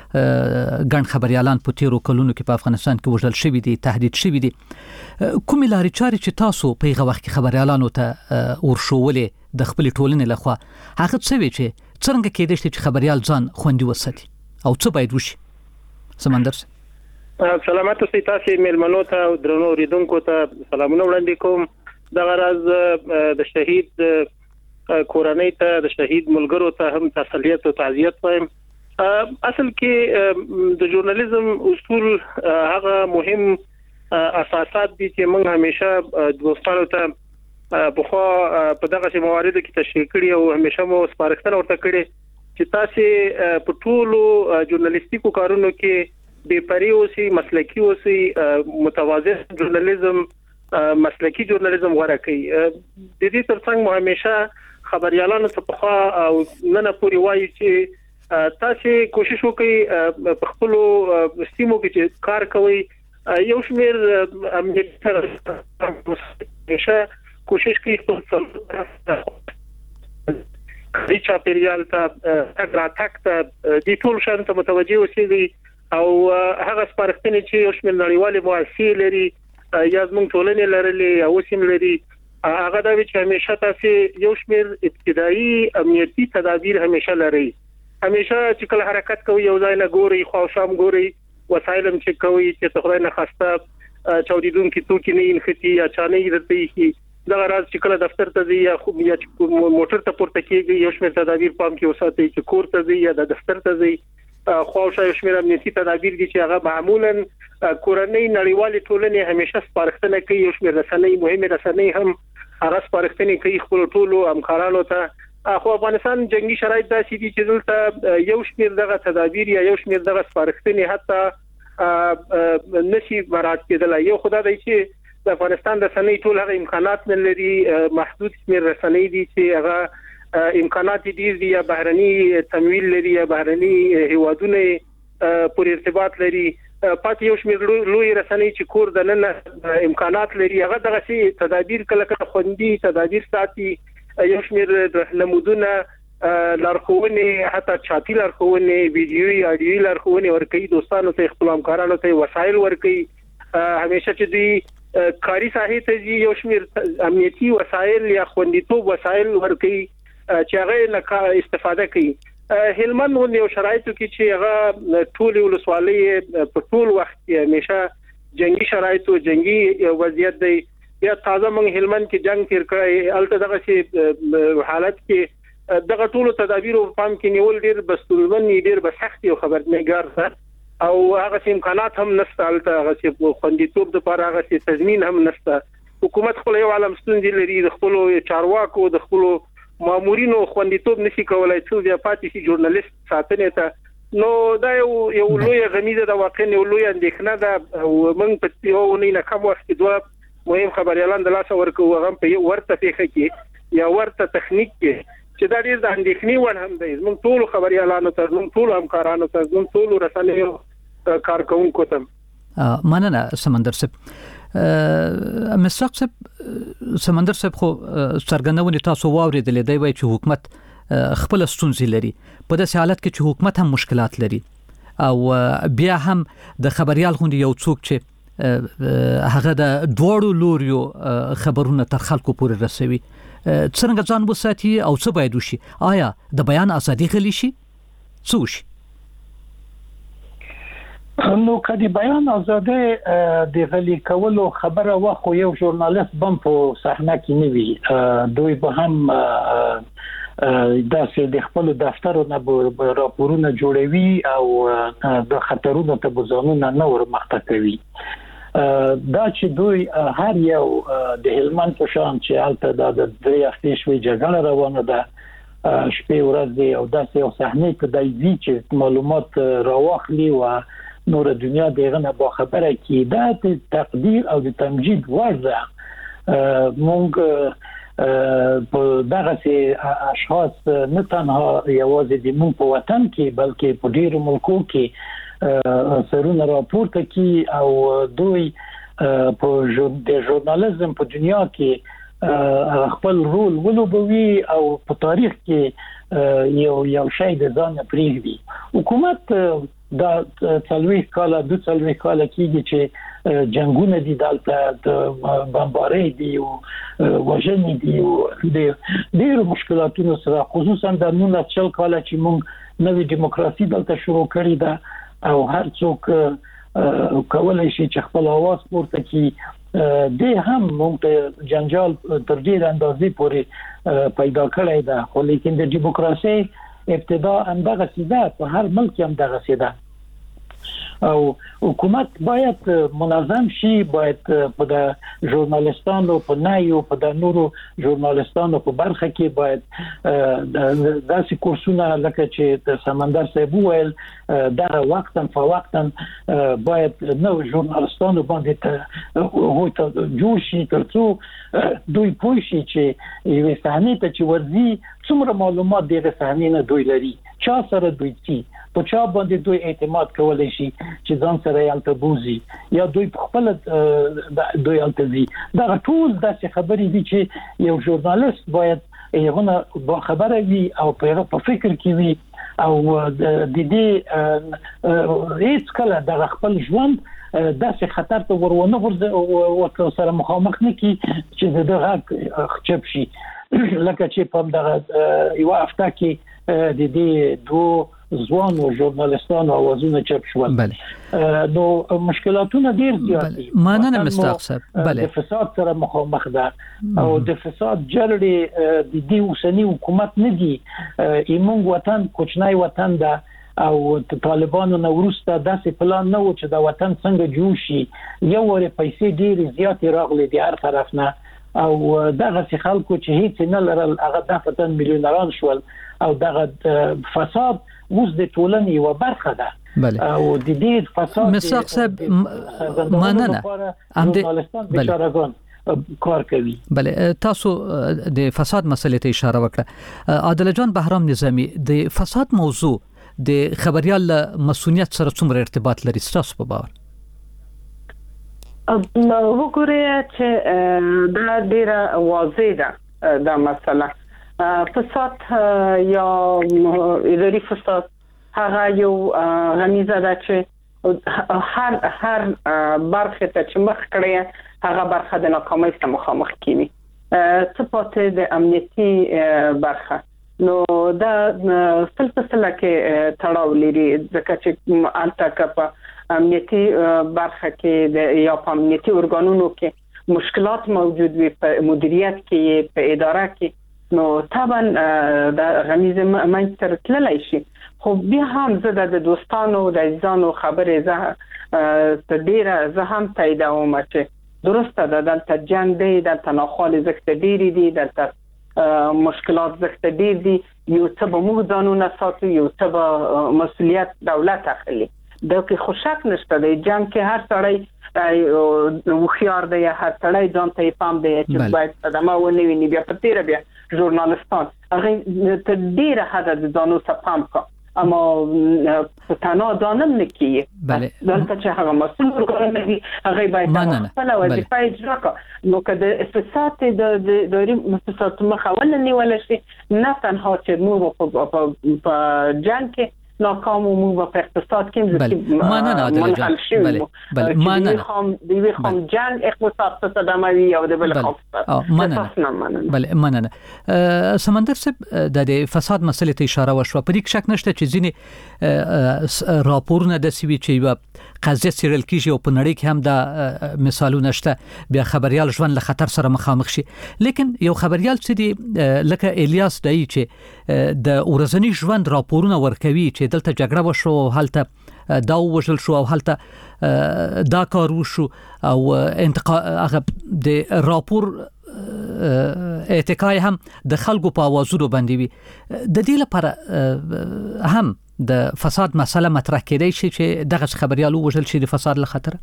ګڼ خبريالان په تیرو کلونو کې په افغانستان کې وژل شوي دي تهدید شوي دي کومې لارې چارې چې تاسو په هغه وخت کې خبريالانو ته ورشولې د خپل ټولنې لخوا هغه څه وی چې څنګه کېدای شي چې خبريال ځان خوندي وساتي او څه باید وشي سمندر سلامات اوسئ تاسو مېلمنو ته او درنو اوریدونکو ته سلامونه وړاندې کوم د غرض د شهید کورنۍ ته د شهید ملګرو ته هم تسلیت او تعزیت وایم اصل کې د ژورنالیزم اصول هغه مهم اساسات دي چې موږ همیشه دوستانو ته په دغه مواردو کې تشریح کړي او همیشه مو سپارښتنه ورته کړې چې تاسو په ټولو ژورنالیستیکو کارونو کې بې پرې اوسئ مسلکي اوسئ متوازن ژورنالیزم مسلکی ژورنالیزم غوړه کوي د دې ترڅنګ مو همیشه خبريالانو ته په خوا او نن پورې وایي چې تاسو کوشش وکړئ په خپل سیمو کې چې کار کوي یو شمېر همیشه کوشش کوي چې ریچا پیریال ته تک د ټول شان ته متوجي اوسئ او هغه سپارښتنې چې یو شمېر نړیوالې مؤسسې لري یا زموږ ټولنې لرلې او سیم لري هغه دا چې همیشه تاسو یو شمیر ابتدایي امنیتي تدابیر همیشه لري. همیشه چې کله حرکت کوي یو ځای نه ګوري، خو شام ګوري، وسایل هم چې کوي چې خدای نه خواسته چاودیدونکو توکي نه انختی یا چانه درته کی دا راز چې کله دفتر ته ځي یا خو یا موټر ته پورته کیږي یو شمیر تدابیر پام کې وساتي چې کور ته ځي یا د دفتر ته ځي. خو شاو شمیر امنیتي تدابیر دي چې هغه معمولا کورنۍ نړیوال ټولنې همیشه سپارښتنه کوي. یو شمیر رسنۍ مهمه رسنۍ هم هغه سپارښتنه کوي خپل ټولو همکارانو ته. خو افغانستان جنگي شرایط داسې دي چې دلته یو شمیر دغه تدابیر یا یو شمیر دغه سپارښتنې حتی نشي مراعات کېدل. یو خدای دی چې د افغانستان د رسنۍ ټول هغه امکانات نه لري، محدود شمیر رسنۍ دي چې هغه امکانات دي یا بهرني تمویل لري یا بهرني هیوادونه پر ارتباط لري. پاتې یو شمیر لوی رسنۍ چې کور د نن امکانات لري هغه دغه سي تدابیر کله خوندي تدابیر ساتي. یو شمیر نمودونه لارښوونې حتی چاپی لارښوونې ویډیوي اډیوي لارښوونې ورکوي دوستانو ته، خپل همکارانو ته وسایل ورکوي. همیشه چې دوی کاری ساحې ته ځي یو شمیر امنیتي وسایل یا خوندیتوب وسایل ورکوي چې هغه نه استفاده کوي. هلمند نو یو شرایطو کې چې هغه ټول ولسوالۍ په ټول وخت کې همیشه جنگي شرایطو جنگي وضعیت دی. یا تازه موږ هلمند کې جنگ تیر کړی، الته دغه شی حالت کې دغه ټول تدابیر په پام کې نیول ډیر بستلمن ډیر بسخت او خبرنګار سره او هغه امکانات هم نشته، الته هغه خوندیتوب د لپاره هغه تضمین هم نشته. حکومت خپل یو عالم ستونزې لري، د خپل چارواکو د خپل مامورینو خوندیتوب نشي کولای چې بیا پاتې شي ژورنالیست ساتنې ته. نو دا یو لوی غمیزه د واقع یو لوی اندېښنه ده او موږ په یو نه کم وخت کې دوه مهم خبريالان د لاس ورکو هغه په یو ورته پیښه کې یا ورته تخنیک کې چې دا ډیر د اندېښنې ور هم دی. موږ ټول خبريالانو ته، موږ ټول همکارانو ته، موږ ټول رسنیو کارکونکو ته مننه. سمندر صاحب مساق صاحب سمندر صاحب خو څرګندونه تاسو واوریدلې دی وای چې حکومت خپل ستونزې لري، په داسې حالت کې چې حکومت هم مشکلات لري او بیا هم د خبريال غونډې یو څوک چې هغه د دوړو لوريو خبرونه تر خلکو پورې رسوي، څنګه ځان وساتي او څه باید وشي؟ آیا د بیان ازادي غلي شي؟ څه وشي؟ نو کدی بیان ازادي د غلي کولو خبره واخو یو ژورنالیست بم په صحنه کې نه وي، دوی به هم داسې د خپل دفترونو راپورونه جوړوي او د خطرونو ته ځانونه نه ورمخته کوي. دا چې دوی هر یو د هلمند په شان چې البته د درې هفتې شوي جګړه روانه ده، شپې ورځې او داسې یو صحنه کې دایي چې معلومات راوخلي او نور دنیا دغه نه با خبره کی دا د تقدیر او د تمجید ورزه. مونږ په دغه سي اشخاص نه تنها یوازې د مون په وطن کې بلکې په ډیرو ملکو کې سرونه راپورته کی او دوی په د ژورنالیزم په دنیا کې خپل رول ولوبوي او په تاریخ کې یو شی د ځان پریږدي. حکومت دا څلوي کاله کېږي چې جنگونه دي، دلته بمبارۍ دي او وژنې دي او د ډېر مشکلاتونو سره، خصوصا د 19 کاله چې موږ نوې دیموکراسي دلته شروع کړې ده او هر څوک کولای شي چې خپل आवाज پورته کړي. د هم موږ جنجال تر ډېر اندازې پورې پیدا کړی ده، خو لیکن د دیموکراسي ابتدا اندغه سیده په هر ملک هم دغه سیده او حکومت باید منظم شي، باید په د ژورنالیستانو په نایو په د نورو ژورنالیستانو په برخه کې باید داسې کورسونه لکه چې د سمندر صاحب ویل دغه وقتاً باید نو ژورنالیستانو باندې هوته جوړ شي ترڅو دوی پوه شي چې یو صحنه ته چې ورځي څومره معلومات دغه صحنه نه دوی لري، چا سره دوی چی په چا باندې دوی اعتماد کولای شي چې ځان سره یالته بوزي یا دوی خپل دوی یالته دي. دا ټول داسې خبرې دي چې یو ژورنالیست باید یو با خبره وي او په فکر کې وي او د دې هیڅ کله د خپل ژوند داسې خطر ته ورونه ورته سره مخامخ نه کی چې دغه خچپ شي لکه چې په دغه یو هفته کې د دې دوه ځوان او ژورنالستانو اوازونه چپ شول. نو مشکلاتونه ډیر زیات دي. مننه مستاق صاحب. د فساد سره مخامخ ده او د فساد جلړې د دې اوسنی حکومت نه دي. ایمون وطن کوچنی وطن ده او طالبانو نو ورسته داسې پلان نه و چې دا وطن څنګه جوړ شي. یو ور پیسې ډیر زیات راغلي دي هر طرف نه او دغه خلکو چې هیڅ نه لرل هغه د فتن میلیونران شول او دغه فساد اوس د ټولنې یو برخه ده او د دې فساد مساق صاحب مننه هم کار کوي. بله تاسو د فساد مسلې ته اشاره وکړه. عادل جان بهرام نظامی د فساد موضوع د خبريال مسؤلیت سره څومره ارتباط لري تاسو په باور؟ وګورئ چې دا ډیره واضح ده دا مسله. فساد یا اداري فساد هغه یو غمیزه ده چې هر برخه ته چې مخ کړی هغه برخه د ناکامۍ سره مخامخ کیږي. څه پاتې د امنیتي برخه نو دا سلسله کې تړاو لري ځکه چې التکه امنیتي برخه کې د یا په امنیتي ارګانونو کې مشکلات موجود وي په مدیریت کې په اداره کې نو طبعا د غمیزه منځ تللی شي. خو بیا هم زه د دوستانو د عزیزانو خبرې زه ډیره زه هم تاییدوم چې درسته ده دلته جنګ دی دلته ناخوالې زښت ډیرې دي دلته مشکلات زښت ډیر دي یو څه به موږ ځانونه ساتو یو څه به مسؤلیت دولت اخلي. دا کې خوشک نشته دی جنگ کې هر سړی وخيار دی هر سړی ځان ته پام دی چې باید صدمه ونه ویني بیا په تیر بیا ژورنالستان هغه ته ډیره حد د ځانو څخه پام کا اما ستانه ځانم نکي. بله دلته چې هغه مسؤل ورګرنه دي هغه باید خپل وظیفه اجرا کړي. نو که د فساد د دوري فساد مخاول نیول شي نه تنها چې موږ په جنگ کې ناکام و مو په اقتصاد کې بله خام جنگ اقتصاد ته صدمه او د بل مننه. سمندر صاحب د فساد مسلې ته اشاره وشوه. په دې شک نشته چې ځینې راپورونه د سوي چې یو قضیه سیرل کیږي او په نړۍ کې هم د مثالونه شته بیا خبريال ژوند له خطر سره مخامخ شي. لیکن یو خبريال چې دی لکه الیاس دای چې د ورځنی ژوند راپورونه ورکوي چې دلته جګړه وشو هلته دا وژل شو او هلته دا کار وشو او هغه د راپور اعتکای هم د خلکو په اوازونو باندې وي. د دې لپاره هم د فساد مسله مطرح کېدای شي چې دغه خبريالو وژل شي د فساد له خطر.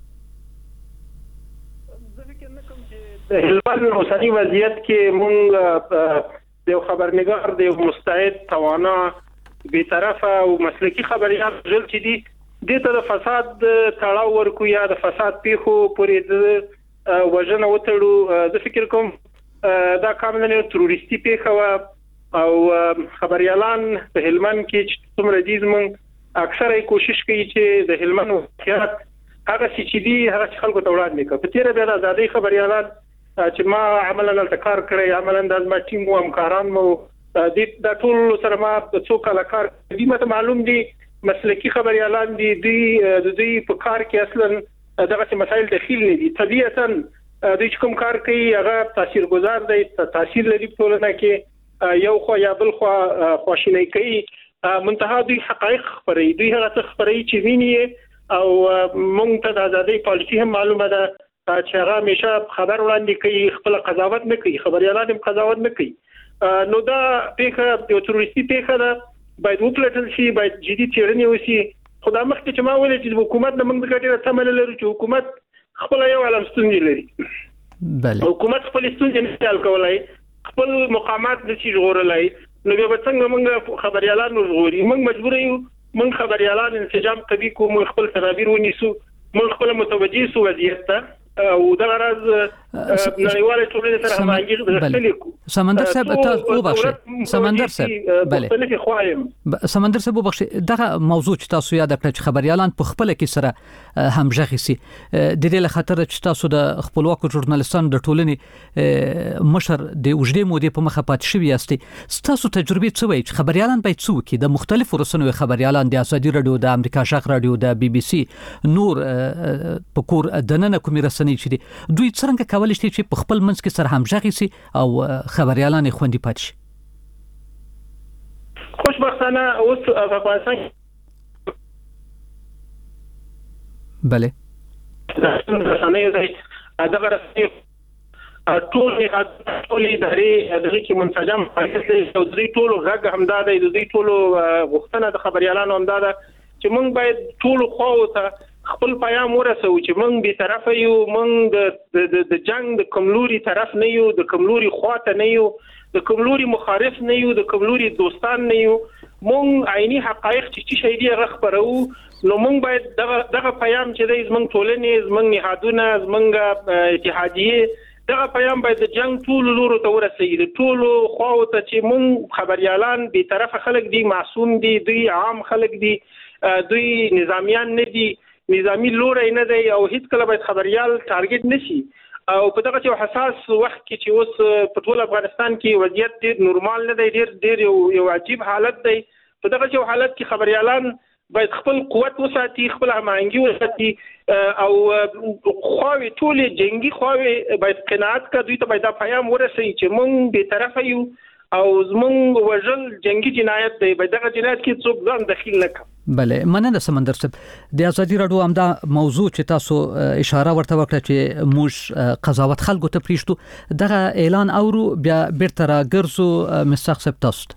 د هلمند اوسنی وضعیت کې مونږ د خبرنګار د مستعد توانا بی‌طرفه او مسلکی خبريال ژل چې دي د ته د فساد تړاو ورکو یا د فساد پیخو پورې د وژنه وتړو. د فکر کوم دا کامل تروریستي پیخه او خبريالان په هلمند کې چې څومره دي زمون اکثره کوشش کوي چې د هلمند واقعیت هغه چې دي هغه خلکو ته وړاندې کړي. په تیر بیا د ازادي خبريالان چې ما عملاً التکار کړی عملاً د ما ټیم او همکاران مو د ټول سره ما څو کلاکار دي مته معلوم دي مسلکی خبريالان دي د دې په کار کې اصلا دغه مسایل داخل نه دي. طبيعتاً د کوم کار کوي هغه تاثیرګذار دی تاثیر لري په ټولنه کې یو خو یا بل خو خواشینی کوي منتها دوی حقایق خبري دوی هغه خبري چې ویني او مونږ ته د ازادي پالیسي هم معلومه ده چې هغه همیشه خبر وړاندې کوي خپل قضاوت نه کوي خبريالان هم قضاوت نه کوي. نو دا پیخه یو تروریستي پیخه ده باید وپلټل شي باید جدي څېړنې وشي. خو دا مخکې چې ما ویل چې حکومت نه موږ ګټه تمل لري چې حکومت خپل یو علم ستونزې لري. بله حکومت خپل ستونزې نه حل کولای خپل مقامات نشي ژغورلای. نو بیا څنګه موږ خبريالان ژغوري موږ مجبور یو موږ خبريالان انسجام قوي کوو موږ خپل تدابیر ونیسو موږ خپل متوجي سو وضعیت ته او دا راز نړیوال ټولنې سره همغږي غوښتلې کو. سمندر صاحب تاسو وبخښئ سمندر صاحب مختلف خوایم سمندر صاحب وبخښئ دغه موضوع چې تاسو یاد کړئ چې خبريالان په خپل کې سره همغږي سي د دې له خاطر چې تاسو د خپلواکو ژورنالستانو د ټولنې مشر د وجدي مودې په مخه پات شوی یاستئ تاسو تجربه څه وایي چې خبريالان باید څه وکړي د مختلفو رسنیو خبريالان د ازادي رادیو د امریکا شاخ رادیو د بي بي سي نور په کور دننه کومې رسنۍ چې دوی څنګه کولای شي چې په خپل منځ کې سره همغږي سي او خبريالان خوندي پات شي. خوشبختانه اوس په افغانستان بله رسنۍ دغه رسنۍ ټول ادارې دغه کې منسجم فعالیت لري او دوی ټول غږ همدا دی دوی ټول غوښتنه د خبريالانو همدا ده چې موږ باید ټول خواو ته خپل پیغام ورسو چې موږ به طرف یو موږ د جنگ د کملوري طرف نه یو د کملوري خواته نه یو د کملوري مخالف نه یو د کملوري دوستان نه یو موږ عیني حقایق چې شي دی غخبرو نو موږ باید دغه پیغام چې د زمنګ ټولنې زمنګ نهادونه زمنګ اتحادیه دغه پیغام باید د جنگ ټول لورو ته ورسېږي د ټول خواو ته چې موږ خبريالان به طرف خلک دي معصوم دي دوی عام خلک دي دوی نظامیان نه دي نظامی لوري نه دی او هیڅ کله باید خبريال ټارګټ نشي او په دغه حساس وخت کې چې اوس په ټول افغانستان کې وضعیت ډیر نورمال نه دی ډیر یو عجیب حالت دی په دغه حالت کې خبريالان باید خپل قوت وساتي خپل هماهنګي وساتي او خواوې ټول جنگي خواوې باید قناعت کا دوی ته باید پیغام ورسوي چې موږ به طرف یو او زمونږ وژل جنگي جنایت دی باید دغه جنایت کې څوک ځان دخیل نه کړي. بله مننه سمندر صاحب د ازادي رادیو همدا موضوع چې تاسو اشاره ورته وکړه چې موږ قضاوت خلکو ته پریښتو دغه اعلان اورو بیا بیرته راګرځو مستق صاحب تاسو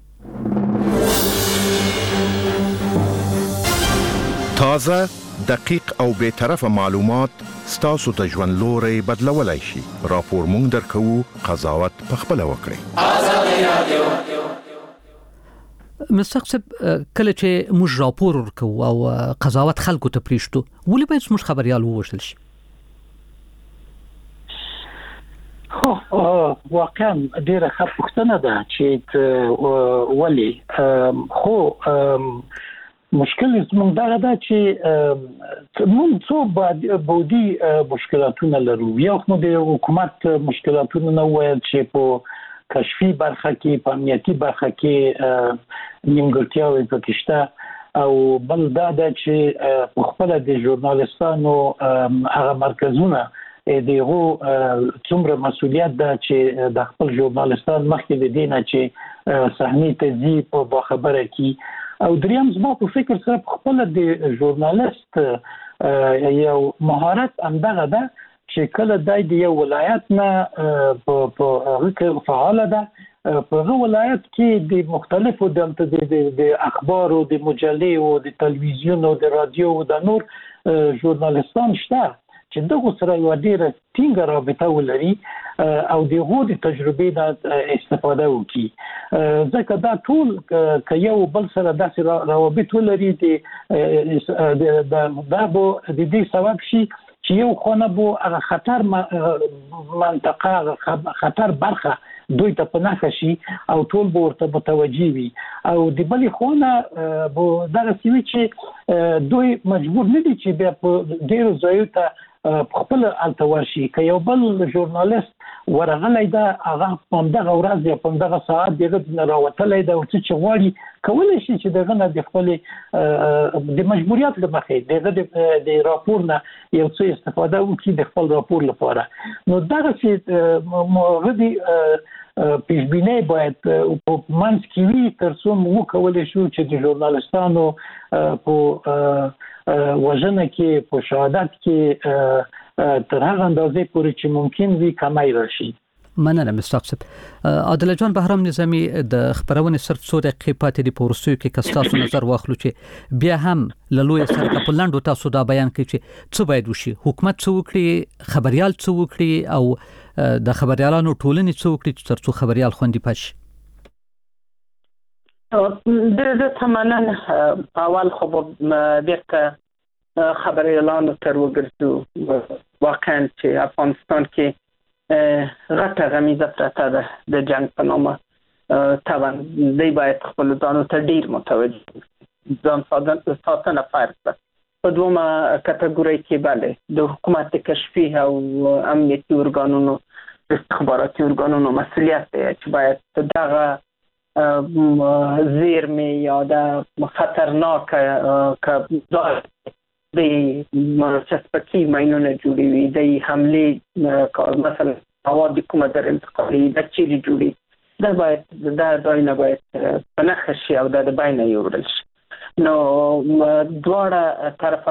تازه دقیق او به طرف معلومات ستاسو ته ژوند لوري بدلولای شي راپور مونږ درکو قضاوت پخپل وکړي ازادي رادیو مستقصب کله چې موږ راپور ورکو او قضاوت خلکو ته پریښتو ولې باید موږ خبريال ووژل شي واقعا ډیره ښه پوښتنه ده چې ولې خو مشکل زموږ دا ده چې موږ څو بودی مشکلاتونه لرو یو خو د حکومت مشکلاتونه نه وایي چې په کشفي برخه کې په امنیتي برخه کې نیمګړتیاوې پکې شته او بل دا ده چې په خپل د ژورنالستانو هغه مرکزونه دغه څومره مسولیت ده چې د خپل ژورنالستان مخکې د دینه چې صحنې ته ځي په خبره کې او دریم زما په فکر سره خپل د ژورنالست یو مهارت همدغه ده چې کله د یو ولایت نه په هغه فعال ده په هغه ولایت کې د مختلفو د اخبار او د مجلې او د تلویزیون او د رادیو او د نور ژورنالستان شته چې دغه سره یو ډیره ټینګه رابطه ولري او دغه د تجربې نه استفاده وکړي ځکه دا ټول ک یو بل سره داسې روابط ولري دا به د دې سبب شي چې یو خونه به هغه خطر منطقه خطر برخه دوی ته پناه شي او ټول به ورته متوجي وي او د بل خونه به دغه سوي چې دوی مجبور نه دي چې بیا په ډیرو ځایو ته خپل التواشي ک یو بل ژورنالیست ورغلای دا هغه په دغه ورځ یا په دغه ساعت دغه راوتلای دا چې غواړي کولای شي چې دغه نه د خپل د مجبوریت لمخې دغه د راپور نه یو څه استفاده وکړي د خپل راپور لپاره نو دغه چې موږ پیشبینی باید په منځ کې وي ترڅو موږ کولای شو چې د ژورنالستانو په وژنه کې په شهادت کې تر هغه اندازې پورې چې ممکن وي کمای راشي. مننه مستقصب عادل جان بهرام نظامی د خبرونه صرف څو دقیقې پاتې دی په ورسوي کې کستاسو نظر واخلو چې بیا هم لوی سره په لندو تاسو دا بیان کړئ چې څه باید وشي حکومت څه وکړي خبريال څه وکړي او د خبريالانو ټولنې څه وکړي چې ترڅو خبريال خوندي پاتې شي. د تمنن اول خو بیرته خبريالانو تر وګرځو واقعا چې افغانستان کې غټه غمیزه پرته ده د جنگ په نامه. طبعا دی باید خپل ځانو ته ډیر متوجه ځان ساتنه فرض ده. په دومره کټګورۍ کې بله د حکومت کشفي او امنیتي ارګانونو استخباراتي ارګانونو مسؤلیت دی چې باید دغه زیرمې یا د خطرناک د چسپکي ماینونه جوړوي د حملې مثلا مواد کومه در انتقالي د چیرې جوړي دا باید دا نه باید په نښه شي او د بینه یوړل شي. نو دواړه طرفه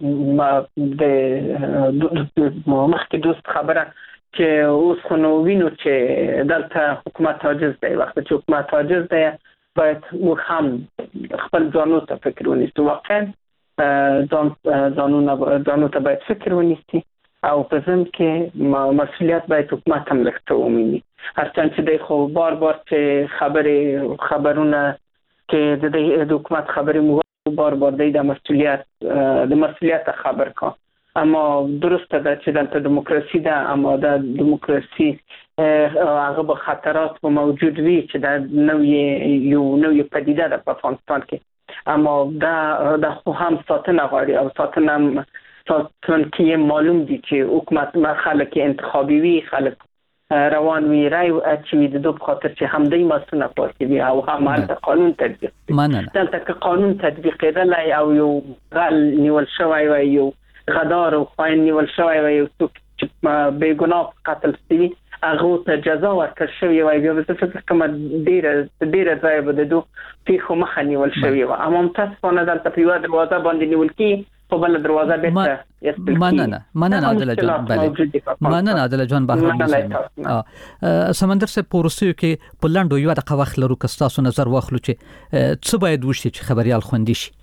د مخکې دوست خبره چې اوس خو نو وینو چې دلته حکومت عاجز دی. وخت چې حکومت عاجز دی باید موږ هم خپل ځانو ته فکر ونیسو. واقعا ځانو ته باید فکر ونیسي او په ضمن کې مسؤلیت باید حکومت هم لږ څه ومني. هرڅنګه چې دی خو بار چې خبرونه چې د حکومت خبرې مو بار دی د مسؤلیت خبر کا. اما درسته ده چې دلته دیموکراسي ده، اما د دیموکراسي هغه به خطرات موجود وي چې د نوې پدیده ده په افغانستان کې. اما دا خو هم ساتنه غواړي او ساتنه کې معلوم دي چې حکومت خلک انتخابي وي، خلک روان وي، رای اچوي د دوه خاطر چې هم دای مسونه پاتې وي او هم د قانون تطبیق. دلته که قانون تطبیق کېدلای او یو غل نیول شوی وي، یو غدار او خاين نیول شوی وي، یو څوک چې بې ګناه قتل شوی هغه ته جزا ورکړل شوی وي، بیا به فکر کوم ډیره ځای به د دوه پیښو مخه نیول شوی و. اما متاسفانه دلته په یو دروازه باندې نیول کی په بل دروازه بیرته مننه عادل جان. بله مننه عادل جان بهرام. سمندر سے پورسیو کې په لاندو یو د قواخ لرو کستاسو نظر واخلو چې څه باید وشي چې خبريال خوندي شي.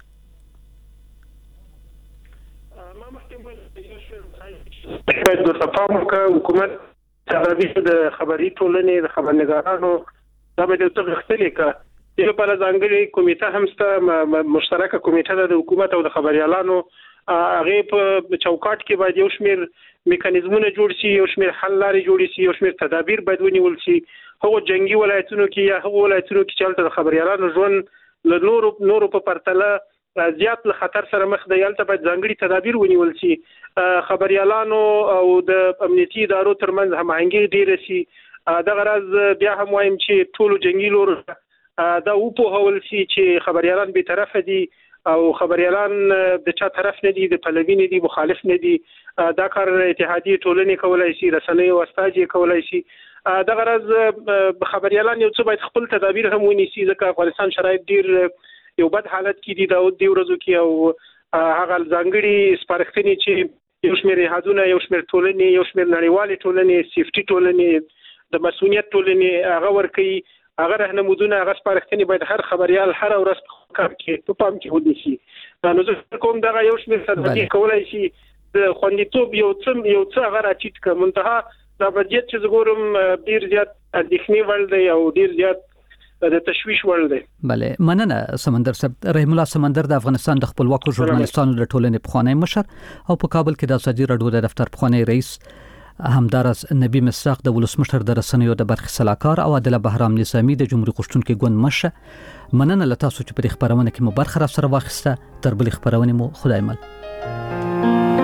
باید د تفاهم کې حکومت چې د خبري ټولنې د خبرنګارانو دا به د تغختلې کا یو په ځانګړي کمیټه همسته مشترکه کمیټه د حکومت او د خبريالانو هغه په چوکاټ کې باید یو شمیر میکانیزمونه جوړ شي، یو شمیر حل لارې جوړ شي، یو شمیر تدابیر باید ونیول شي. هغه جنگي ولایتونو کې یا هغه ولایتونو کې چې د خبريالانو ژوند له نورو په پرتله زیات له خطر سره مخ دی، یالته باید ځانګړي تدابیر ونیول شي. خبريالانو او د امنیتي ادارو ترمنځ هماهنګي ډیره شي. دا غرض بیا هم وایم چې ټولو جنگي لور دا په هول شي چې خبريالان به طرف دي او خبريالان د چا طرف نه دي، د پلوی نه دي، مخالف نه دي. دا کار اتحادیه ټولنې کولای شي، رسنۍ او استاجي کولای شي. دا غرض خبريالان یو څه باید خپل تدابیر هم ونیسي، ځکه افغانستان شرایط ډیر یو بد حالت کې دي دا د ورځو کې او هغه ځانګړي سپارښتنې چې یو شمېر هادونه، یو شمېر ټولنې، یو شمېر نړیوالې ټولنې، سیفټي ټولنې، د مسؤلیت ټولنې هغه ورکوي. هغه رهنمودونه، هغه سپارښتنې باید هر خبريال هر ورځ په کار کې په پام کې ونیسي. نو زه کوم دغه یو شمېر تدابیر کولای شي د خوندیتوب یو څه هغه راټیټ کړي. منتها دا وضعیت چې زه ګورم ډیر زیات اندېښنې وړ دی او ډیر زیات د تشویش وړ دی. بله مننه سمندر صاحب. رحیم الله سمندر د افغانستان د خپلواکو ژورنالستانو د ټولنې پخوانی مشر او په کابل کې د ازادي راډیو د دفتر پخوانی رئیس همدارس نبی مساق د ولسمشر د رسنیو د برخې سلاکار او عادل بهرام نظامی د جمهوریت غوښتونکو ګوند مشر. مننه لتاسو چې په خبرونه کې مو برخه را سره واخیسته. تر بل خبرونه مو خدای مل.